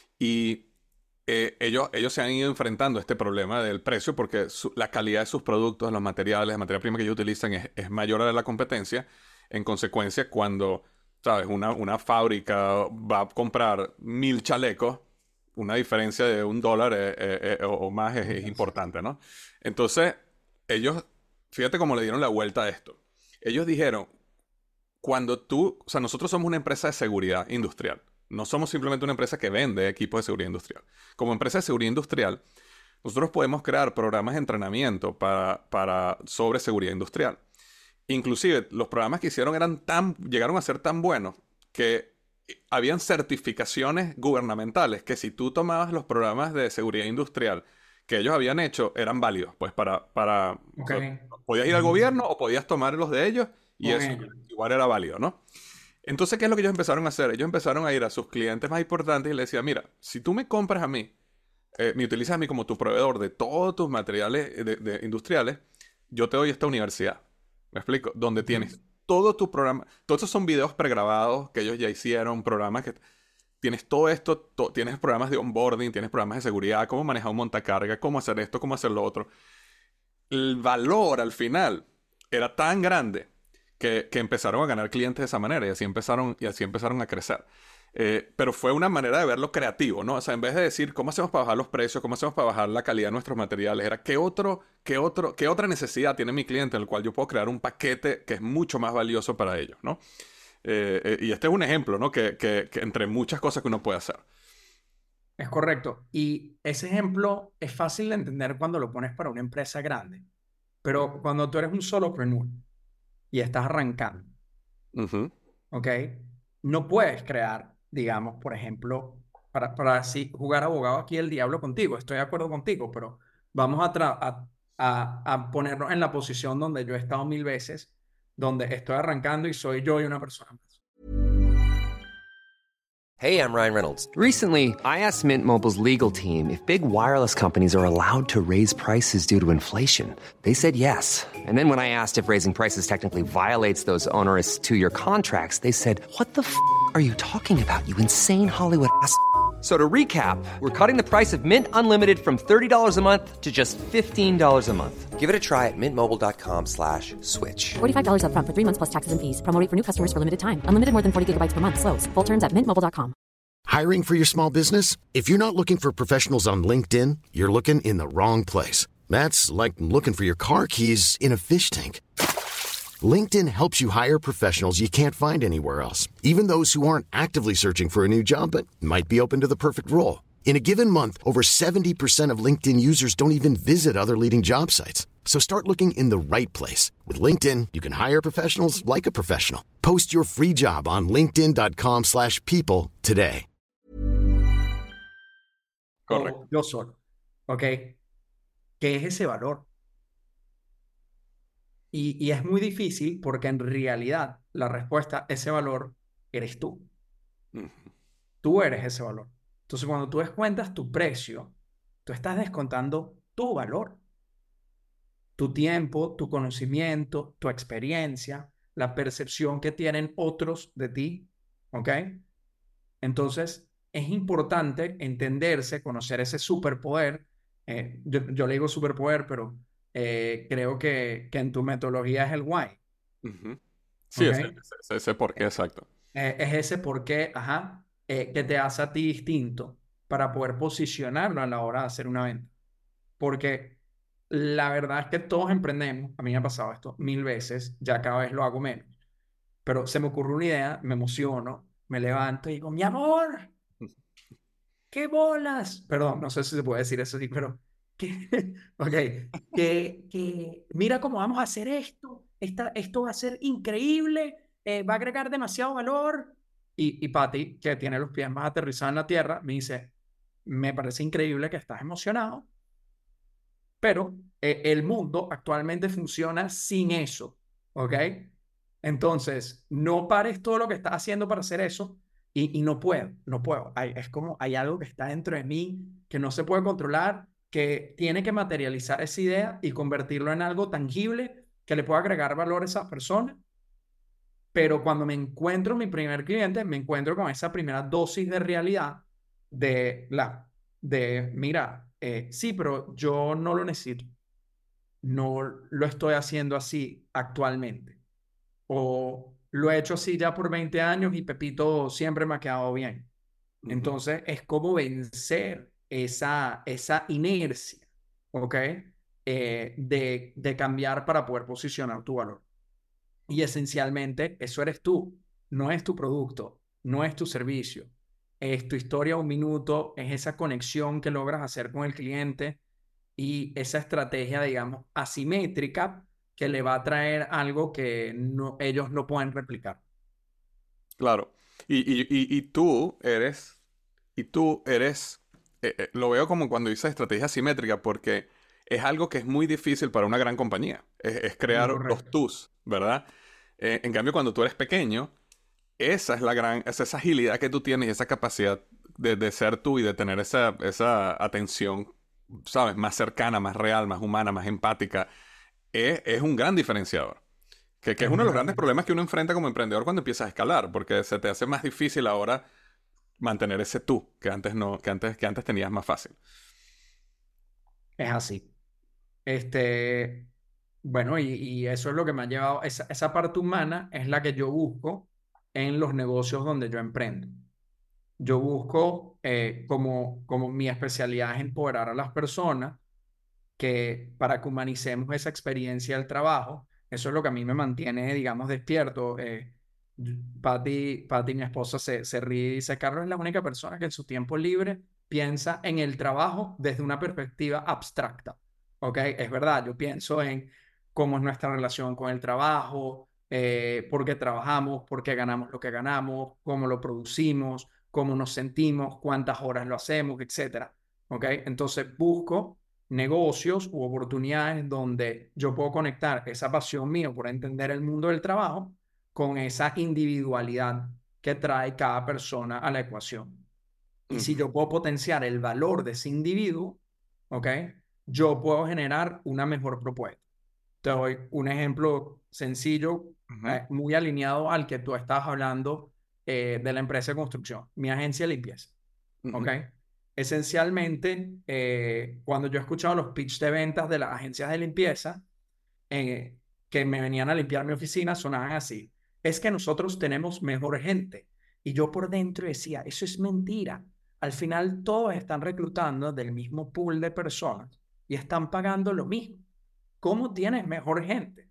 Y eh, ellos, ellos se han ido enfrentando a este problema del precio porque su, la calidad de sus productos, los materiales, la materia prima que ellos utilizan es, es mayor a la competencia. En consecuencia, cuando, ¿sabes? Una, una fábrica va a comprar mil chalecos, una diferencia de un dólar eh, eh, eh, o más es, es importante, ¿no? Entonces, ellos... Fíjate cómo le dieron la vuelta a esto. Ellos dijeron, cuando tú... O sea, nosotros somos una empresa de seguridad industrial. No somos simplemente una empresa que vende equipos de seguridad industrial. Como empresa de seguridad industrial, nosotros podemos crear programas de entrenamiento para, para, sobre seguridad industrial. Inclusive, los programas que hicieron eran tan, llegaron a ser tan buenos que habían certificaciones gubernamentales que si tú tomabas los programas de seguridad industrial que ellos habían hecho, eran válidos, pues para... para okay. O sea, podías ir al gobierno o podías tomar los de ellos y okay. eso igual era válido, ¿no? Entonces, ¿qué es lo que ellos empezaron a hacer? Ellos empezaron a ir a sus clientes más importantes y les decían, mira, si tú me compras a mí, eh, me utilizas a mí como tu proveedor de todos tus materiales de, de industriales, yo te doy esta universidad, ¿me explico? Donde tienes mm. todo tu programa, todos esos son videos pregrabados que ellos ya hicieron, programas que... Tienes todo esto, to, tienes programas de onboarding, tienes programas de seguridad, cómo manejar un montacarga, cómo hacer esto, cómo hacer lo otro. El valor al final era tan grande que, que empezaron a ganar clientes de esa manera y así empezaron, y así empezaron a crecer. Eh, pero fue una manera de verlo creativo, ¿no? O sea, en vez de decir cómo hacemos para bajar los precios, cómo hacemos para bajar la calidad de nuestros materiales, era qué, otro, qué, otro, qué otra necesidad tiene mi cliente en el cual yo puedo crear un paquete que es mucho más valioso para ellos, ¿no? Eh, eh, y este es un ejemplo, ¿no? Que, que, que entre muchas cosas que uno puede hacer. Es correcto. Y ese ejemplo es fácil de entender cuando lo pones para una empresa grande. Pero cuando tú eres un solopreneur y estás arrancando, uh-huh. ¿ok? No puedes crear, digamos, por ejemplo, para, para así jugar abogado aquí el diablo contigo. Estoy de acuerdo contigo, pero vamos a, a, a, a ponernos en la posición donde yo he estado mil veces, donde estoy arrancando y soy yo y una persona más. Hey, I'm Ryan Reynolds. Recently, I asked Mint Mobile's legal team if big wireless companies are allowed to raise prices due to inflation. They said yes. And then when I asked if raising prices technically violates those onerous two-year contracts, they said, what the f*** are you talking about, you insane Hollywood ass f- So to recap, we're cutting the price of Mint Unlimited from thirty dollars a month to just fifteen dollars a month. Give it a try at mintmobile.com slash switch. forty-five dollars up front for three months plus taxes and fees. Promo rate for new customers for limited time. Unlimited more than forty gigabytes per month. Slows full terms at mint mobile dot com. Hiring for your small business? If you're not looking for professionals on LinkedIn, you're looking in the wrong place. That's like looking for your car keys in a fish tank. LinkedIn helps you hire professionals you can't find anywhere else, even those who aren't actively searching for a new job but might be open to the perfect role. In a given month, over seventy percent of LinkedIn users don't even visit other leading job sites. So start looking in the right place. With LinkedIn, you can hire professionals like a professional. Post your free job on linkedin.com slash people today. Correcto. Yo solo. ¿Ok? ¿Qué es ese valor? Y, y es muy difícil porque en realidad la respuesta, ese valor, eres tú. Uh-huh. Tú eres ese valor. Entonces, cuando tú descuentas tu precio, tú estás descontando tu valor. Tu tiempo, tu conocimiento, tu experiencia, la percepción que tienen otros de ti. ¿Ok? Entonces, es importante entenderse, conocer ese superpoder. Eh, yo, yo le digo superpoder, pero eh, creo que, que en tu metodología es el why. Uh-huh. Sí, ¿okay? ese, ese, ese por qué, exacto. Eh, es ese por qué, ajá, eh, que te hace a ti distinto para poder posicionarlo a la hora de hacer una venta. Porque la verdad es que todos emprendemos, a mí me ha pasado esto mil veces, ya cada vez lo hago menos. Pero se me ocurre una idea, me emociono, me levanto y digo, mi amor, ¡qué bolas! Perdón, no sé si se puede decir eso así, pero que, ok, que, que mira cómo vamos a hacer esto, Esta, esto va a ser increíble, eh, va a agregar demasiado valor. Y, y Patty, que tiene los pies más aterrizados en la tierra, me dice, me parece increíble que estás emocionado, pero eh, el mundo actualmente funciona sin eso, ¿ok? Entonces, no pares todo lo que estás haciendo para hacer eso. Y, y no puedo, no puedo. Hay, es como hay algo que está dentro de mí que no se puede controlar, que tiene que materializar esa idea y convertirlo en algo tangible que le pueda agregar valor a esa persona. Pero cuando me encuentro mi primer cliente, me encuentro con esa primera dosis de realidad de, la, de mira, eh, sí, pero yo no lo necesito. No lo estoy haciendo así actualmente. O lo he hecho así ya por veinte años y Pepito siempre me ha quedado bien. Uh-huh. Entonces, es como vencer esa, esa inercia, ¿ok? Eh, de, de cambiar para poder posicionar tu valor. Y esencialmente, eso eres tú. No es tu producto, no es tu servicio. Es tu historia un minuto, es esa conexión que logras hacer con el cliente y esa estrategia, digamos, asimétrica que le va a traer algo que no, ellos no pueden replicar. Claro. Y, y, y, y tú eres, y tú eres, eh, eh, lo veo como cuando dices estrategia asimétrica, porque es algo que es muy difícil para una gran compañía. Es, es crear los tus, ¿verdad? Eh, en cambio, cuando tú eres pequeño, esa es la gran, es esa agilidad que tú tienes y esa capacidad de, de ser tú y de tener esa, esa atención, ¿sabes? Más cercana, más real, más humana, más empática. Es, es un gran diferenciador. Que, que es uno de los grandes problemas que uno enfrenta como emprendedor cuando empiezas a escalar, porque se te hace más difícil ahora mantener ese tú que antes no, que antes, que antes tenías más fácil. Es así. Este, bueno, y, y eso es lo que me ha llevado, esa, esa parte humana es la que yo busco en los negocios donde yo emprendo. Yo busco, eh, como, como mi especialidad es empoderar a las personas, que para que humanicemos esa experiencia del trabajo. Eso es lo que a mí me mantiene, digamos, despierto. Eh, Patty, Patty, mi esposa, se, se ríe y dice, Carlos es la única persona que en su tiempo libre piensa en el trabajo desde una perspectiva abstracta. ¿Ok? Es verdad, yo pienso en cómo es nuestra relación con el trabajo, eh, por qué trabajamos, por qué ganamos lo que ganamos, cómo lo producimos, cómo nos sentimos, cuántas horas lo hacemos, etcétera. ¿Ok? Entonces busco negocios u oportunidades donde yo puedo conectar esa pasión mía por entender el mundo del trabajo con esa individualidad que trae cada persona a la ecuación. Y uh-huh. si yo puedo potenciar el valor de ese individuo, ¿ok? Yo puedo generar una mejor propuesta. Te doy un ejemplo sencillo, uh-huh. eh, muy alineado al que tú estabas hablando eh, de la empresa de construcción, mi agencia de limpieza, uh-huh. ¿ok? Esencialmente, eh, cuando yo he escuchado los pitch de ventas de las agencias de limpieza, eh, que me venían a limpiar mi oficina, sonaban así. Es que nosotros tenemos mejor gente. Y yo por dentro decía, eso es mentira. Al final todos están reclutando del mismo pool de personas y están pagando lo mismo. ¿Cómo tienes mejor gente?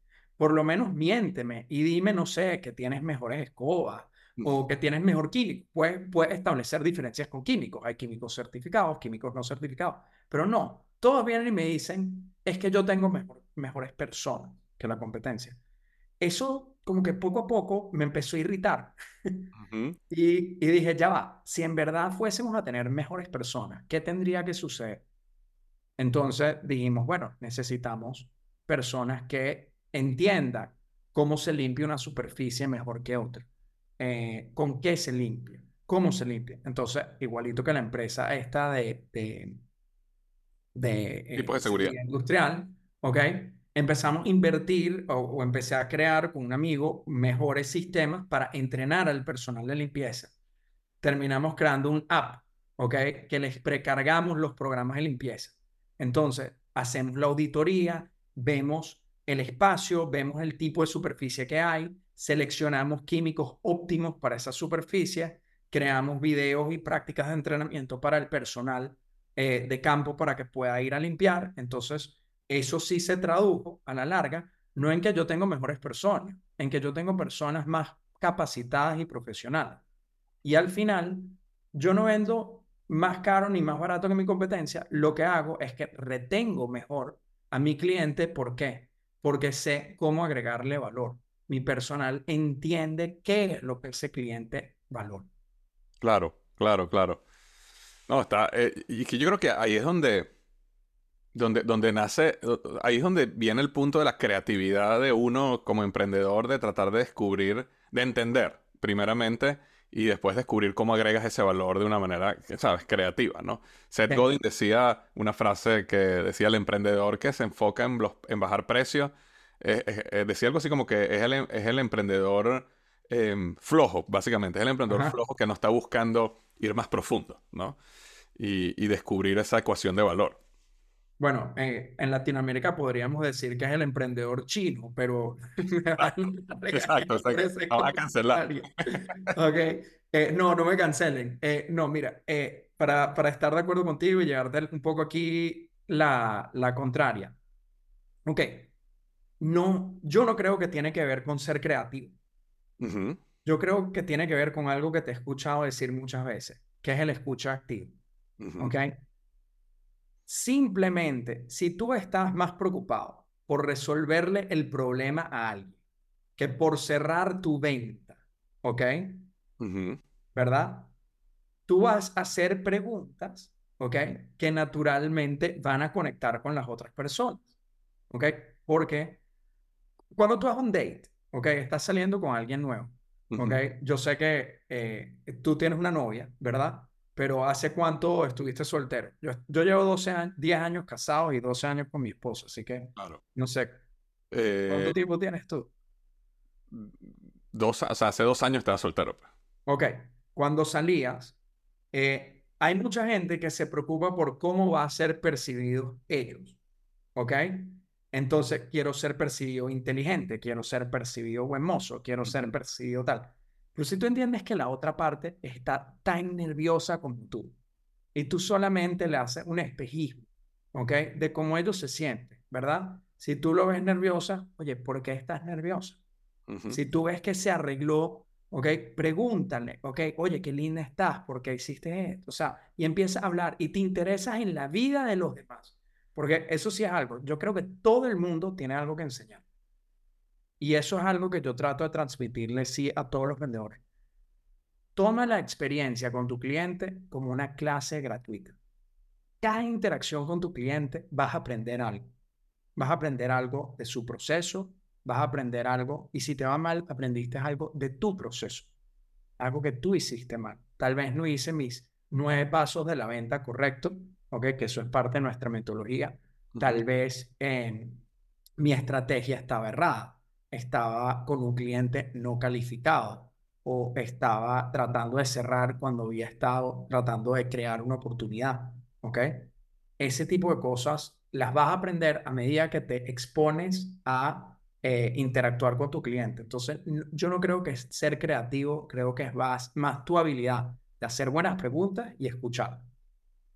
por lo menos miénteme y dime, no sé, que tienes mejores escobas o que tienes mejor químico. Puedes, puedes establecer diferencias con químicos. Hay químicos certificados, químicos no certificados. Pero no, todos vienen y me dicen, es que yo tengo mejor, mejores personas que la competencia. Eso como que poco a poco me empezó a irritar. Ujú. Y, y dije, ya va, si en verdad fuésemos a tener mejores personas, ¿qué tendría que suceder? Entonces dijimos, bueno, necesitamos personas que entiendan cómo se limpia una superficie mejor que otra, eh, con qué se limpia, cómo se limpia. Entonces, igualito que la empresa esta de, de, de Tipos eh, de seguridad. seguridad industrial, ¿ok? Empezamos a invertir o, o empecé a crear con un amigo mejores sistemas para entrenar al personal de limpieza. Terminamos creando un app, ¿ok? Que les precargamos los programas de limpieza. Entonces, hacemos la auditoría, vemos el espacio, vemos el tipo de superficie que hay, seleccionamos químicos óptimos para esa superficie, creamos videos y prácticas de entrenamiento para el personal eh, de campo para que pueda ir a limpiar. Entonces, eso sí se tradujo a la larga, no en que yo tengo mejores personas, en que yo tengo personas más capacitadas y profesionales. Y al final, yo no vendo más caro ni más barato que mi competencia. Lo que hago es que retengo mejor a mi cliente. ¿Por qué? Porque sé cómo agregarle valor. Mi personal entiende qué es lo que ese cliente valora. Claro, claro, claro. No, está. Eh, y que yo creo que ahí es donde, donde, donde nace, ahí es donde viene el punto de la creatividad de uno como emprendedor, de tratar de descubrir, de entender, primeramente, y después descubrir cómo agregas ese valor de una manera, ¿sabes?, creativa, ¿no? Seth Sí. Godin decía una frase que decía: el emprendedor que se enfoca en, los, en bajar precios, eh, eh, eh, decía algo así como que es el, es el emprendedor eh, flojo, básicamente, es el emprendedor Ajá. flojo que no está buscando ir más profundo, ¿no? Y, y descubrir esa ecuación de valor. Bueno, eh, en Latinoamérica podríamos decir que es el emprendedor chino, pero me van a Exacto, regañar por exacto. ese Vamos a cancelar. comentario. Ok, eh, no, no me cancelen. Eh, no, mira, eh, para, para estar de acuerdo contigo y llevarte un poco aquí la, la contraria. Ok, no, yo no creo que tiene que ver con ser creativo. Ujú, Yo creo que tiene que ver con algo que te he escuchado decir muchas veces, que es el escucha activo. ujú, Ok, simplemente, si tú estás más preocupado por resolverle el problema a alguien que por cerrar tu venta, ¿ok? ujú. ¿Verdad? Tú vas a hacer preguntas, ¿ok? Que naturalmente van a conectar con las otras personas, ¿ok? Porque cuando tú vas a un date, ¿ok? Estás saliendo con alguien nuevo, ¿ok? Ujú. Yo sé que eh, tú tienes una novia, ¿verdad? Pero ¿hace cuánto estuviste soltero? Yo, yo llevo doce años, diez años casado y doce años con mi esposa, así que Claro. no sé, Eh, ¿cuánto tiempo tienes tú? dos, o sea, hace dos años estaba soltero, pues. Ok, cuando salías, eh, hay mucha gente que se preocupa por cómo va a ser percibidos ellos, ¿ok? Entonces, quiero ser percibido inteligente, quiero ser percibido buen mozo, quiero ser Ujú. percibido tal. Pero si tú entiendes que la otra parte está tan nerviosa como tú y tú solamente le haces un espejismo, ¿ok? De cómo ellos se sienten, ¿verdad? Si tú lo ves nerviosa, oye, ¿por qué estás nerviosa? Ujú. Si tú ves que se arregló, ¿ok? Pregúntale, ¿ok? Oye, qué linda estás, ¿por qué hiciste esto? O sea, y empieza a hablar y te interesas en la vida de los demás. Porque eso sí es algo. Yo creo que todo el mundo tiene algo que enseñar. Y eso es algo que yo trato de transmitirle, sí, a todos los vendedores. Toma la experiencia con tu cliente como una clase gratuita. Cada interacción con tu cliente vas a aprender algo. Vas a aprender algo de su proceso, vas a aprender algo, y si te va mal, aprendiste algo de tu proceso, algo que tú hiciste mal. Tal vez no hice mis nueve pasos de la venta correcto, ¿ok? Que eso es parte de nuestra metodología. Ujú. Tal vez eh, mi estrategia estaba errada, estaba con un cliente no calificado o estaba tratando de cerrar cuando había estado tratando de crear una oportunidad, ¿ok? Ese tipo de cosas las vas a aprender a medida que te expones a eh, interactuar con tu cliente. Entonces, yo no creo que es ser creativo, creo que es más, más tu habilidad de hacer buenas preguntas y escuchar.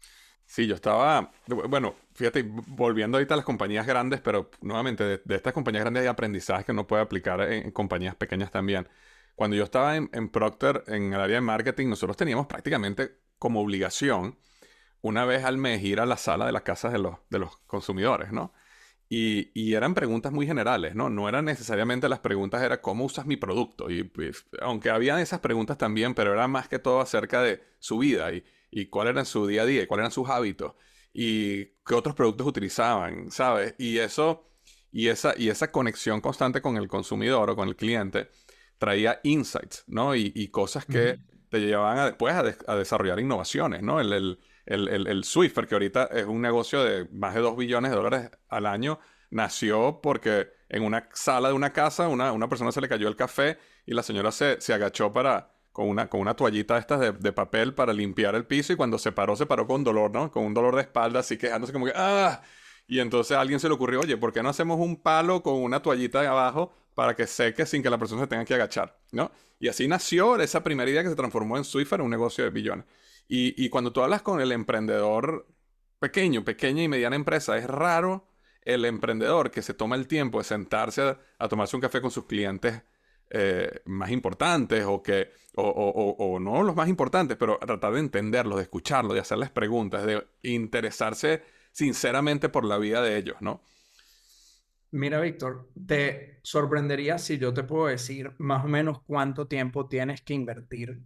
Sí, yo estaba, bueno, fíjate, volviendo ahorita a las compañías grandes, pero nuevamente de, de estas compañías grandes hay aprendizaje que uno puede aplicar en, en compañías pequeñas también. Cuando yo estaba en, en Procter, en el área de marketing, nosotros teníamos prácticamente como obligación una vez al mes ir a la sala de las casas de los, de los consumidores, ¿no? Y, y eran preguntas muy generales, ¿no? No eran necesariamente las preguntas, era cómo usas mi producto. Y pues, aunque había esas preguntas también, pero era más que todo acerca de su vida y, y cuál era su día a día y cuáles eran sus hábitos y qué otros productos utilizaban, ¿sabes? Y eso, y esa, y esa conexión constante con el consumidor o con el cliente traía insights, ¿no? Y, y cosas que Ujú. te llevaban a, después a, des- a desarrollar innovaciones, ¿no? El, el, el, el, el Swiffer, que ahorita es un negocio de más de dos billones de dólares al año, nació porque en una sala de una casa una, una persona se le cayó el café y la señora se, se agachó para, con una, con una toallita de estas de, de papel para limpiar el piso y cuando se paró, se paró con dolor, ¿no? Con un dolor de espalda, así quejándose como que ¡ah! Y entonces a alguien se le ocurrió, oye, ¿por qué no hacemos un palo con una toallita de abajo para que seque sin que la persona se tenga que agachar, ¿no? Y así nació esa primera idea que se transformó en Swiffer, un negocio de billones. Y, y cuando tú hablas con el emprendedor pequeño, pequeña y mediana empresa, es raro el emprendedor que se toma el tiempo de sentarse a, a tomarse un café con sus clientes eh, más importantes o que, o, o- o- o no los más importantes, pero tratar de entenderlos, de escucharlos, de hacerles preguntas, de interesarse sinceramente por la vida de ellos, ¿no? Mira, Víctor, te sorprendería si yo te puedo decir más o menos cuánto tiempo tienes que invertir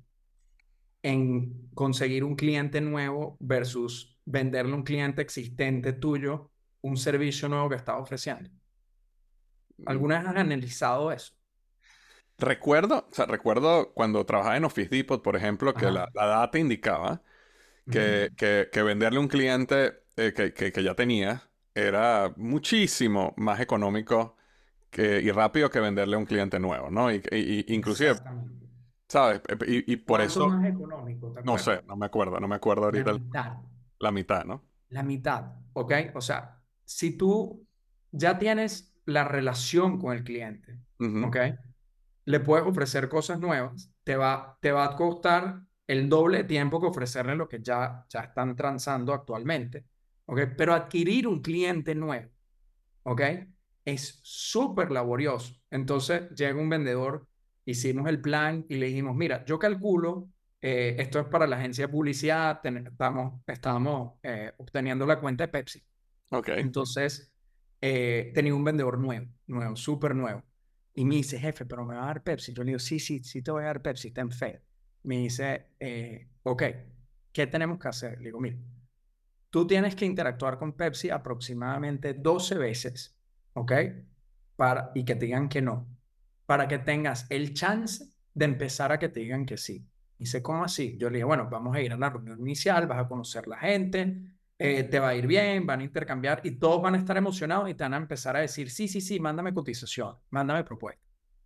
en conseguir un cliente nuevo versus venderle a un cliente existente tuyo un servicio nuevo que estás ofreciendo. ¿Alguna vez has analizado eso? Recuerdo, o sea, recuerdo cuando trabajaba en Office Depot, por ejemplo, que la, Ajá. la data indicaba Ujú. que, que- que venderle a un cliente eh, que, que- que ya tenía era muchísimo más económico que, y rápido que venderle a un cliente nuevo, ¿no? Y, y- y inclusive, Exactamente. ¿sabes? Y, y por ¿Cuánto eso, más económico, te no acuerdas? sé, no me acuerdo, no me acuerdo La ahorita el- mitad. la mitad, ¿no? La mitad, ¿ok? O sea, si tú ya tienes la relación con el cliente, Ujú. ¿ok? Le puedes ofrecer cosas nuevas, te va, te va a costar el doble de tiempo que ofrecerle lo que ya, ya están transando actualmente, ¿ok? Pero adquirir un cliente nuevo, ¿ok? Es súper laborioso. Entonces llega un vendedor, hicimos el plan y le dijimos, mira, yo calculo, eh, esto es para la agencia de publicidad, ten- estamos, estamos eh, obteniendo la cuenta de Pepsi. Ok. Entonces, eh, tenía un vendedor nuevo, nuevo, súper nuevo. Y me dice, jefe, pero me va a dar Pepsi. Yo le digo, sí, sí, sí te voy a dar Pepsi, ten fe. Me dice, eh, ok, ¿qué tenemos que hacer? Le digo, mira, tú tienes que interactuar con Pepsi aproximadamente doce veces, ¿ok? Para, y que te digan que no, para que tengas el chance de empezar a que te digan que sí. Dice, ¿cómo así? Yo le dije, bueno, vamos a ir a la reunión inicial, vas a conocer la gente, eh, te va a ir bien, van a intercambiar y todos van a estar emocionados y te van a empezar a decir, sí, sí, sí, mándame cotización, mándame propuesta.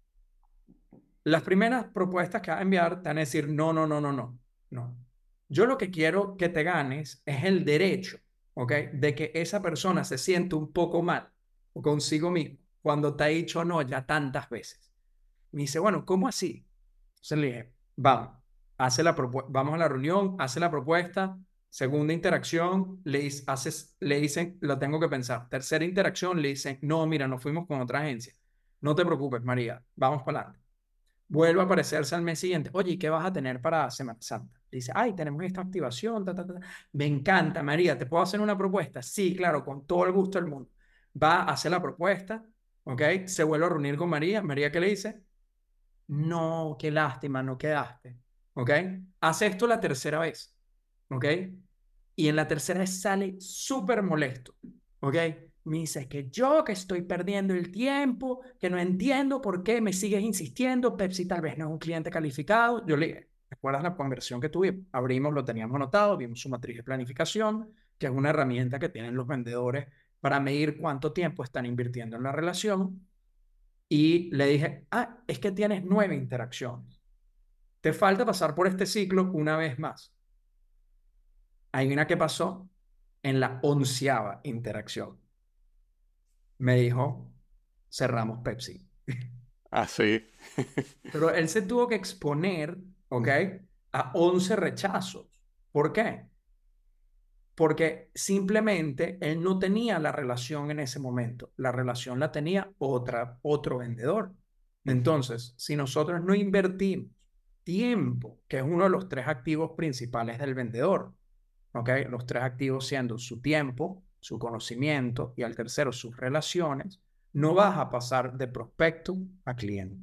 Las primeras propuestas que vas a enviar te van a decir, no, no, no, no, no, no. Yo lo que quiero que te ganes es el derecho, ¿ok? De que esa persona se siente un poco mal consigo mismo cuando te ha dicho no ya tantas veces. Me dice, bueno, ¿cómo así? Entonces le dije, vamos, hace la propu- vamos a la reunión, hace la propuesta. Segunda interacción, le, dis- haces, le dicen, lo tengo que pensar. Tercera interacción, le dicen, no, mira, nos fuimos con otra agencia. No te preocupes, María, vamos para adelante. Vuelve a aparecerse al mes siguiente. Oye, ¿y qué vas a tener para Semana Santa? Dice, ay, tenemos esta activación. Ta, ta, ta. Me encanta, María. ¿Te puedo hacer una propuesta? Sí, claro, con todo el gusto del mundo. Va a hacer la propuesta, ¿ok? Se vuelve a reunir con María. María, ¿qué le dice? No, qué lástima, no quedaste, ¿ok? Hace esto la tercera vez, ¿ok? Y en la tercera vez sale súper molesto, ¿ok? Me dice que yo que estoy perdiendo el tiempo, que no entiendo por qué me sigues insistiendo, Pepsi tal vez no es un cliente calificado. Yo le dije, ¿recuerdas la conversión que tuvimos? Abrimos, lo teníamos anotado, vimos su matriz de planificación, que es una herramienta que tienen los vendedores para medir cuánto tiempo están invirtiendo en la relación. Y le dije, ah, es que tienes nueve interacciones. Te falta pasar por este ciclo una vez más. Hay una que pasó en la onceava interacción. Me dijo, cerramos Pepsi. Así. Pero él se tuvo que exponer, ¿ok? A once rechazos. ¿Por qué? porque simplemente él no tenía la relación en ese momento. La relación la tenía otra, otro vendedor. Entonces, si nosotros no invertimos tiempo, que es uno de los tres activos principales del vendedor, ¿ok? Los tres activos siendo su tiempo, su conocimiento y al tercero sus relaciones, no vas a pasar de prospecto a cliente.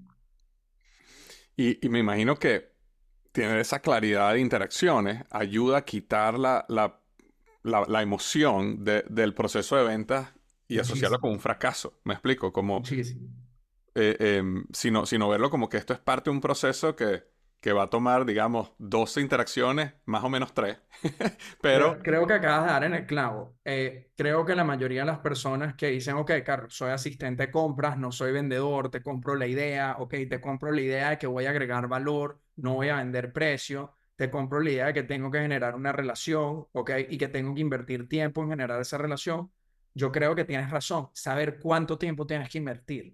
Y, y me imagino que tener esa claridad de interacciones ayuda a quitar la, la, la, la emoción de, del proceso de ventas y asociarlo con un fracaso. ¿Me explico? Como, Muchísimo. eh, eh, sino, sino verlo como que esto es parte de un proceso que, que va a tomar, digamos, doce interacciones, más o menos tres. Pero, Creo, creo que acabas de dar en el clavo. Eh, creo que la mayoría de las personas que dicen, ok, Carlos, soy asistente de compras, no soy vendedor, te compro la idea, ok, te compro la idea de que voy a agregar valor, no voy a vender precio, te compro la idea de que tengo que generar una relación, ok, y que tengo que invertir tiempo en generar esa relación. Yo creo que tienes razón. Saber cuánto tiempo tienes que invertir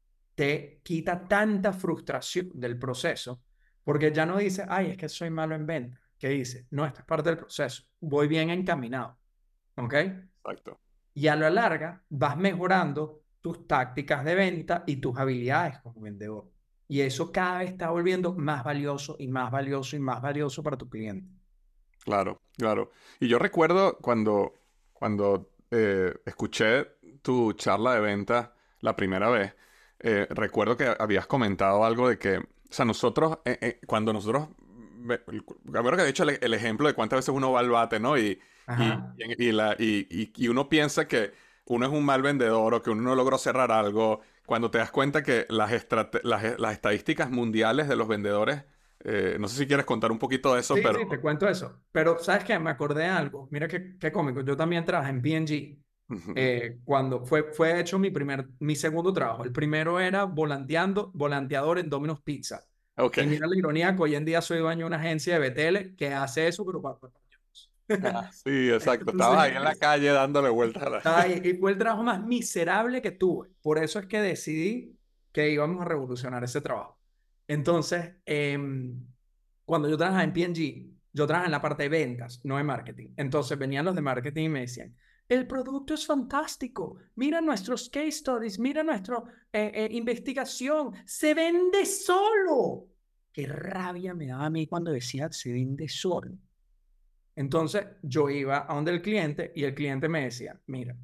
te quita tanta frustración del proceso, porque ya no dice, ay, es que soy malo en venta. ¿Qué dice? No, esta es parte del proceso. Voy bien encaminado. ¿Ok? exacto. Y a la larga vas mejorando tus tácticas de venta y tus habilidades como vendedor. Y eso cada vez está volviendo más valioso y más valioso y más valioso para tu cliente. Claro, claro. Y yo recuerdo cuando, cuando eh, escuché tu charla de venta la primera vez, eh, recuerdo que habías comentado algo de que, o sea, nosotros, eh, eh, cuando nosotros, ve- el- primero que he dicho el, el ejemplo de cuántas veces uno va al bate, ¿no? Y, y, Ajá. y, la, y, y- y uno piensa que uno es un mal vendedor o que uno no logró cerrar algo, cuando te das cuenta que las, estrate- las, las estadísticas mundiales de los vendedores, eh, no sé si quieres contar un poquito de eso, Sí, pero... sí, te cuento eso. Pero, ¿sabes qué? Me acordé de algo. Mira qué, qué cómico. Yo también trabajé en P and G. Ujú. Eh, cuando fue, fue hecho mi primer, mi segundo trabajo. El primero era volanteando, volanteador en Domino's Pizza. Ok. Y mira la ironía que hoy en día soy dueño de una agencia de B T L que hace eso, pero para para- Ah, sí, exacto. Estabas ahí en la Entonces, calle dándole vueltas a la... ay, y fue el trabajo más miserable que tuve. Por eso es que decidí que íbamos a revolucionar ese trabajo. Entonces, em, cuando yo trabajaba en P and G, yo trabajaba en la parte de ventas, no de marketing. Entonces venían los de marketing y me decían, el producto es fantástico, mira nuestros case studies, mira nuestra eh, eh, investigación, se vende solo. Qué rabia me daba a mí cuando decía se vende solo. Entonces yo iba a donde el cliente y el cliente me decía, mira,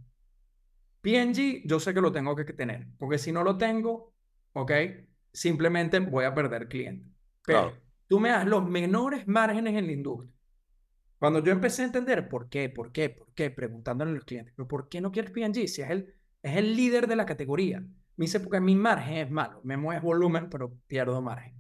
P and G yo sé que lo tengo que tener, porque si no lo tengo, ok, simplemente voy a perder cliente. Pero Claro, tú me das los menores márgenes en la industria. Cuando yo empecé a entender por qué, por qué, por qué, preguntándole a los clientes, pero ¿por qué no quieres P and G si es el, es el líder de la categoría? Me dice, porque mi margen es malo, me mueves volumen, pero pierdo margen.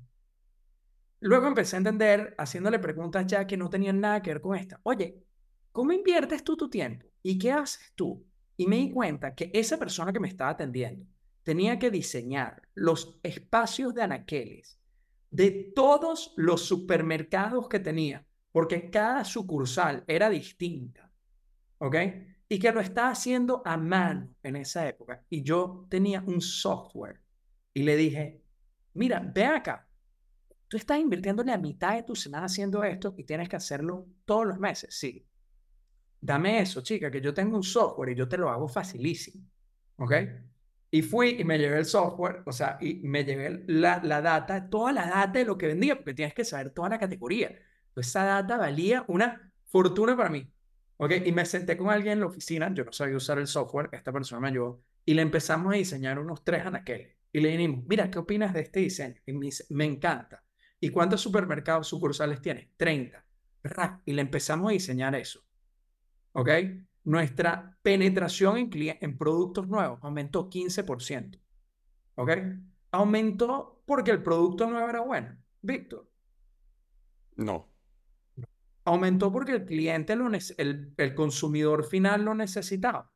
Luego empecé a entender, haciéndole preguntas ya que no tenían nada que ver con esta. Oye, ¿cómo inviertes tú tu tiempo? ¿Y qué haces tú? Y me di cuenta que esa persona que me estaba atendiendo tenía que diseñar los espacios de anaqueles de todos los supermercados que tenía, porque cada sucursal era distinta, ¿ok? Y que lo estaba haciendo a mano en esa época. Y yo tenía un software y le dije, mira, ve acá, tú estás invirtiendo la mitad de tu semana haciendo esto y tienes que hacerlo todos los meses. Sí, dame eso, chica, que yo tengo un software y yo te lo hago facilísimo. ¿Ok? Y fui y me llevé el software, o sea, y me llevé la, la data, toda la data de lo que vendía, porque tienes que saber toda la categoría. Pues esa data valía una fortuna para mí. ¿Ok? Y me senté con alguien en la oficina, yo no sabía usar el software, esta persona me ayudó, y le empezamos a diseñar unos tres anaqueles. Y le dijimos, mira, ¿qué opinas de este diseño? Y me dice, me encanta. ¿Y cuántos supermercados sucursales tienes? treinta. Y le empezamos a diseñar eso. ¿Ok? Nuestra penetración en, en productos nuevos aumentó quince por ciento. ¿Ok? Aumentó porque el producto nuevo era bueno. Víctor. no, Aumentó porque el cliente, lo el, el consumidor final lo necesitaba.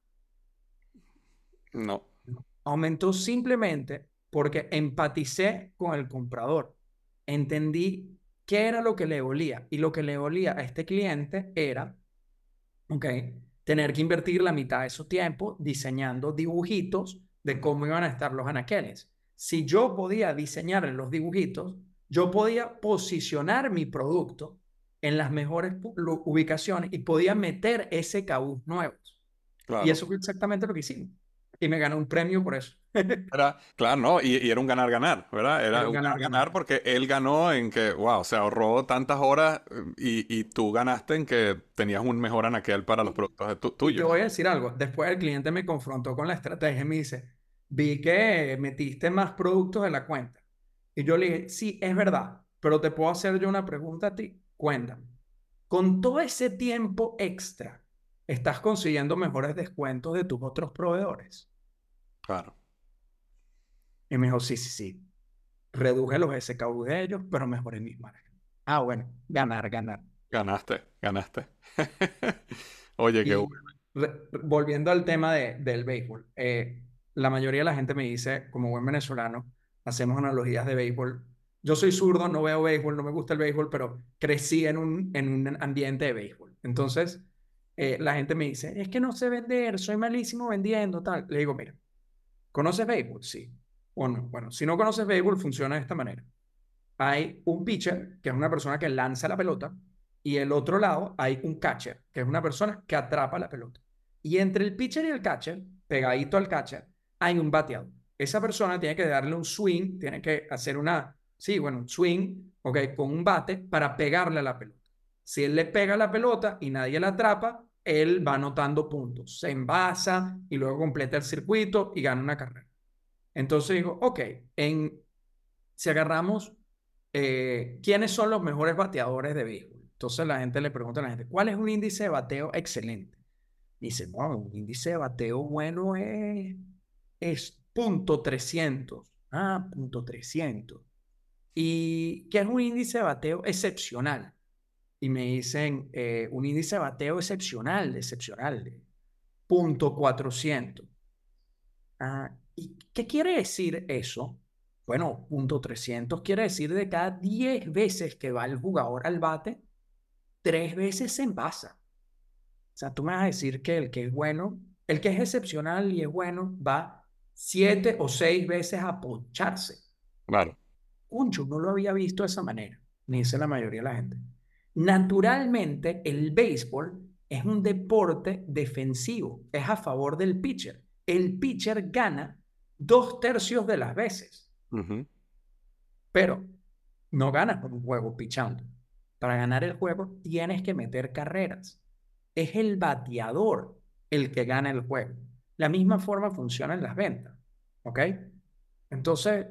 no. Aumentó simplemente porque empaticé con el comprador. Entendí qué era lo que le dolía. Y lo que le dolía a este cliente era, ¿ok?, tener que invertir la mitad de su tiempo diseñando dibujitos de cómo iban a estar los anaqueles. Si yo podía diseñar los dibujitos, yo podía posicionar mi producto en las mejores ubicaciones y podía meter S K Us nuevos. Claro. Y eso fue exactamente lo que hicimos. Y me gané un premio por eso. Era, claro, no, y, y era un ganar-ganar, ¿verdad? Era, Era un un ganar-ganar. ganar-ganar porque él ganó en que, wow, se ahorró tantas horas y, y tú ganaste en que tenías un mejor anaquel para los productos de tu, Y te tuyos. voy a decir algo. Después el cliente me confrontó con la estrategia y me dice, vi que metiste más productos de la cuenta. Y yo le dije, sí, es verdad, pero te puedo hacer yo una pregunta a ti. Cuéntame. Con todo ese tiempo extra, ¿estás consiguiendo mejores descuentos de tus otros proveedores? Claro. Y me dijo, sí, sí, sí. Reduje los S K U de ellos, pero mejoré mis márgenes. Ah, bueno, ganar, ganar. Ganaste, ganaste. Oye, qué Y bueno. re- volviendo al tema de, del béisbol, eh, la mayoría de la gente me dice, como buen venezolano, hacemos analogías de béisbol. Yo soy zurdo, no veo béisbol, no me gusta el béisbol, pero crecí en un, en un ambiente de béisbol. Entonces, eh, la gente me dice, es que no sé vender, soy malísimo vendiendo, tal. Le digo, mira, ¿conoces béisbol? Sí. O no. Bueno, si no conoces béisbol, funciona de esta manera. Hay un pitcher, que es una persona que lanza la pelota, y el otro lado hay un catcher, que es una persona que atrapa la pelota. Y entre el pitcher y el catcher, pegadito al catcher, hay un bateador. Esa persona tiene que darle un swing, tiene que hacer una, sí, bueno, un swing, ok, con un bate para pegarle a la pelota. Si él le pega la pelota y nadie la atrapa, él va anotando puntos, se envasa y luego completa el circuito y gana una carrera. Entonces digo, ok, en, si agarramos eh, ¿quiénes son los mejores bateadores de béisbol? Entonces la gente le pregunta a la gente, ¿cuál es un índice de bateo excelente? Dice, no, un índice de bateo bueno es, es punto trescientos. Ah, punto trescientos. ¿Y qué es un índice de bateo excepcional? Y me dicen, eh, un índice de bateo excepcional, excepcional, punto cuatrocientos. Ah, ¿y qué quiere decir eso? Bueno, punto trescientos quiere decir de cada diez veces que va el jugador al bate, tres veces se envasa. O sea, tú me vas a decir que el que es bueno, el que es excepcional y es bueno, va siete o seis veces a poncharse. Claro. Cuncho, no lo había visto de esa manera, ni dice la mayoría de la gente. Naturalmente, el béisbol es un deporte defensivo, es a favor del pitcher. El pitcher gana dos tercios de las veces, Ujú. pero no ganas por un juego pitchando. Para ganar el juego tienes que meter carreras. Es el bateador el que gana el juego. La misma forma funciona en las ventas, ¿ok? Entonces,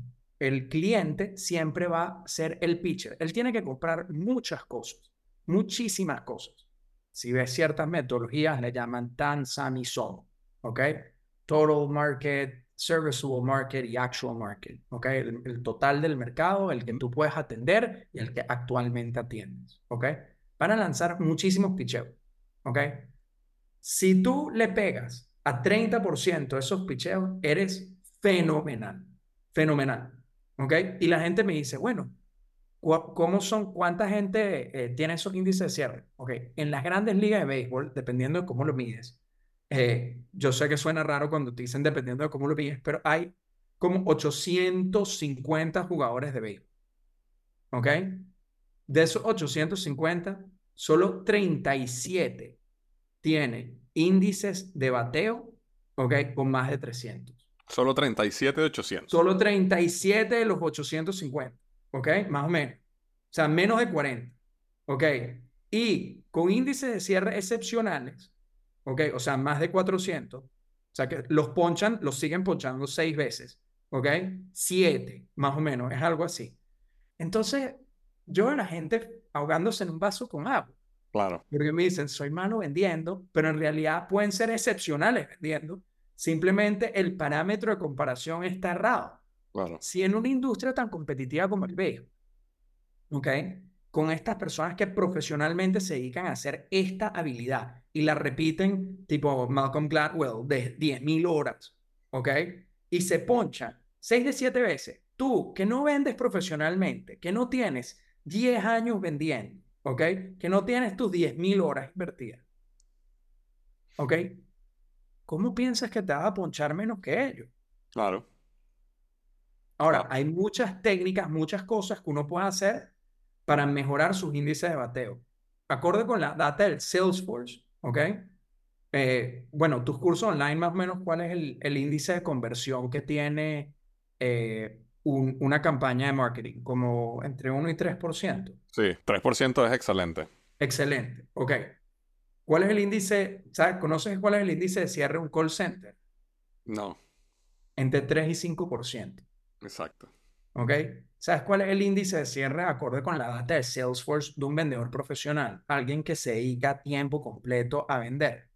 el cliente siempre va a ser el pitcher. Él tiene que comprar muchas cosas, muchísimas cosas. Si ves ciertas metodologías, le llaman T A M, S A M y S O M, ¿ok? Total Market, Serviceable Market y Actual Market, ¿ok? El, el total del mercado, el que tú puedes atender y el que actualmente atiendes, ¿ok? Van a lanzar muchísimos picheos, ¿ok? Si tú le pegas a treinta por ciento de esos picheos, eres fenomenal, fenomenal, ¿ok? Y la gente me dice, bueno, ¿cómo son? ¿Cuánta gente eh, tiene esos índices de cierre? Ok, en las grandes ligas de béisbol, dependiendo de cómo lo mides, eh, yo sé que suena raro cuando te dicen dependiendo de cómo lo mides, pero hay como ochocientos cincuenta jugadores de béisbol, ¿ok? De esos ochocientos cincuenta, solo treinta y siete tiene índices de bateo, ¿ok? Con más de trescientos. Solo treinta y siete de ochocientos. Solo treinta y siete de los ochocientos cincuenta, ¿ok? Más o menos. O sea, menos de cuarenta, ¿ok? Y con índices de cierre excepcionales, ¿ok? O sea, más de cuatrocientos. O sea, que los ponchan, los siguen ponchando seis veces, ¿ok? Siete, más o menos, es algo así. Entonces, yo veo a la gente ahogándose en un vaso con agua. Claro. Porque me dicen, soy malo vendiendo, pero en realidad pueden ser excepcionales vendiendo. Simplemente el parámetro de comparación está errado. Claro. Si en una industria tan competitiva como el béisbol, ¿ok? Con estas personas que profesionalmente se dedican a hacer esta habilidad y la repiten tipo Malcolm Gladwell de diez mil horas, ¿ok? Y se ponchan seis de siete veces. Tú, que no vendes profesionalmente, que no tienes diez años vendiendo, ¿ok? Que no tienes tus diez mil horas invertidas, ¿ok? ¿Cómo piensas que te vas a ponchar menos que ellos? Claro. Ahora, Claro. hay muchas técnicas, muchas cosas que uno puede hacer para mejorar sus índices de bateo. Acorde con la data del Salesforce, ¿ok? Eh, bueno, tus cursos online, más o menos, ¿cuál es el, el índice de conversión que tiene eh, un- una campaña de marketing? Como entre uno y tres por ciento. Sí, tres por ciento es excelente. Excelente, ok. ¿Cuál es el índice? ¿Sabes? ¿Conoces cuál es el índice de cierre de un call center? No, Entre tres y cinco por ciento. exacto. ¿Ok? ¿Sabes cuál es el índice de cierre acorde con la data de Salesforce de un vendedor profesional? Alguien que se dedica a tiempo completo a vender.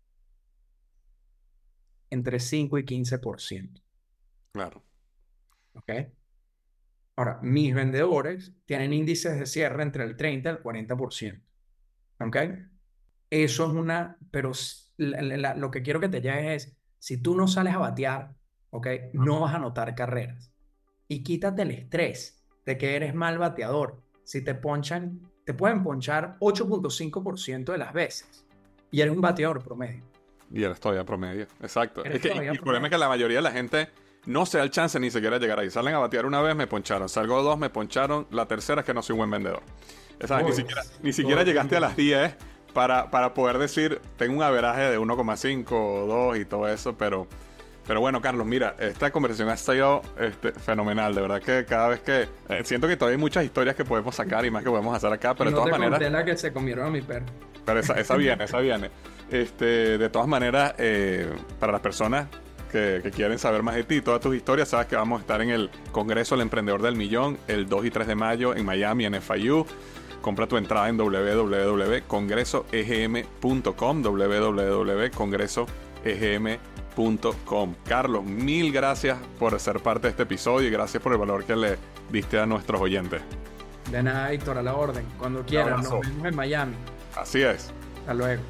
Entre cinco y quince por ciento. Claro. ¿Ok? Ahora, mis vendedores tienen índices de cierre entre el treinta y el cuarenta por ciento. ¿Ok? Eso es una, pero s- la- la- la- lo que quiero que te lleves es, si tú no sales a batear, ¿ok? No vas a anotar carreras. Y quítate el estrés de que eres mal bateador. Si te ponchan, te pueden ponchar ocho punto cinco por ciento de las veces. Y eres un bateador promedio. Y eres todavía promedio. Exacto. Eres Es que, y- todavía y el problema es que promedio. la mayoría de la gente no se da el chance ni siquiera de llegar ahí. Salen a batear una vez, me poncharon. Salgo dos, me poncharon. La tercera es que no soy un buen vendedor. O sea, ni Uy, siquiera, ni siquiera todo llegaste a tiempo. las diez para, para poder decir, tengo un averaje de uno coma cinco o dos y todo eso, pero... Pero bueno, Carlos, mira, esta conversación ha sido este, fenomenal. De verdad que cada vez que... eh, siento que todavía hay muchas historias que podemos sacar y más que podemos hacer acá, pero Y de no todas te maneras... conté la que se comieron a mi perro. Pero esa, esa viene, esa viene. Este, de todas maneras, eh, para las personas que, que quieren saber más de ti, todas tus historias, sabes que vamos a estar en el Congreso del Emprendedor del Millón el dos y tres de mayo en Miami, en F I U. Compra tu entrada en w w w punto congreso e g m punto com, w w w punto congreso e g m punto com. Carlos, mil gracias por ser parte de este episodio y gracias por el valor que le diste a nuestros oyentes. De nada, Víctor, a la orden. Cuando quieras, abrazo. nos vemos en Miami. Así es. Hasta luego.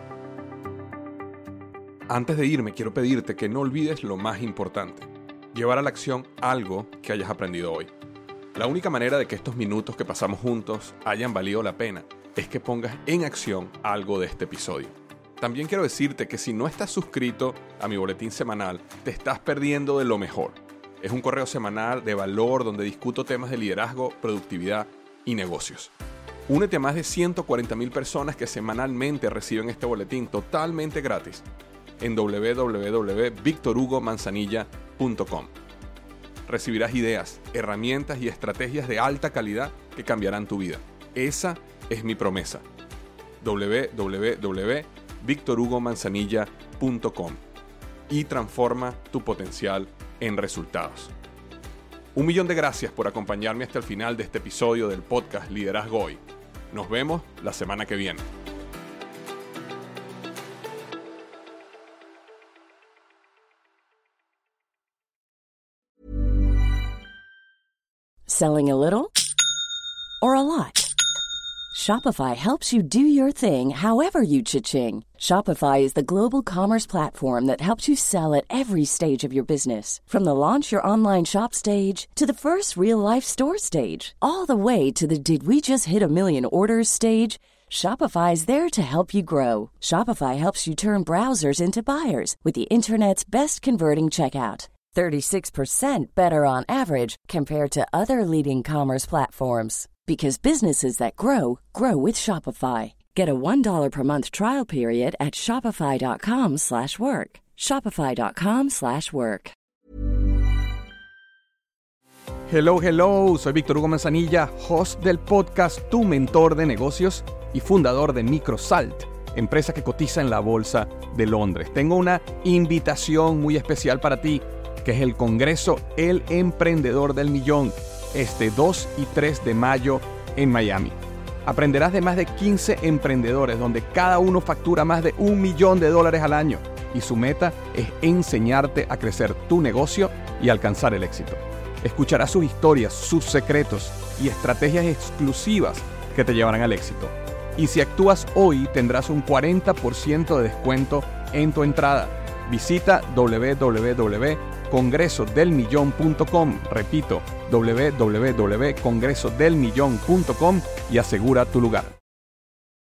Antes de irme, quiero pedirte que no olvides lo más importante: llevar a la acción algo que hayas aprendido hoy. La única manera de que estos minutos que pasamos juntos hayan valido la pena es que pongas en acción algo de este episodio. También quiero decirte que si no estás suscrito a mi boletín semanal, te estás perdiendo de lo mejor. Es un correo semanal de valor donde discuto temas de liderazgo, productividad y negocios. Únete a más de ciento cuarenta mil personas que semanalmente reciben este boletín totalmente gratis en w w w punto victor hugo manzanilla punto com. Recibirás ideas, herramientas y estrategias de alta calidad que cambiarán tu vida. Esa es mi promesa. w w w punto victor hugo manzanilla punto com y transforma tu potencial en resultados. Un millón de gracias por acompañarme hasta el final de este episodio del podcast Liderazgo Hoy. Nos vemos la semana que viene. Selling a little or a lot? Shopify helps you do your thing however you cha-ching. Shopify is the global commerce platform that helps you sell at every stage of your business. From the launch your online shop stage to the first real-life store stage, all the way to the did we just hit a million orders stage. Shopify is there to help you grow. Shopify helps you turn browsers into buyers with the internet's best converting checkout. thirty-six percent better on average compared to other leading commerce platforms. Because businesses that grow, grow with Shopify. Get a one dollar per month trial period at shopify.com slash work. Shopify.com slash work. Hello, hello, soy Víctor Hugo Manzanilla, host del podcast Tu Mentor de Negocios y fundador de Microsalt, empresa que cotiza en la Bolsa de Londres. Tengo una invitación muy especial para ti, que es el Congreso El Emprendedor del Millón, este dos y tres de mayo en Miami. Aprenderás de más de quince emprendedores, donde cada uno factura más de un millón de dólares al año, y su meta es enseñarte a crecer tu negocio y alcanzar el éxito. Escucharás sus historias, sus secretos y estrategias exclusivas que te llevarán al éxito. Y si actúas hoy, tendrás un cuarenta por ciento de descuento en tu entrada. Visita w w w punto congreso del millón punto com, repito, w w w punto congreso del millón punto com y asegura tu lugar.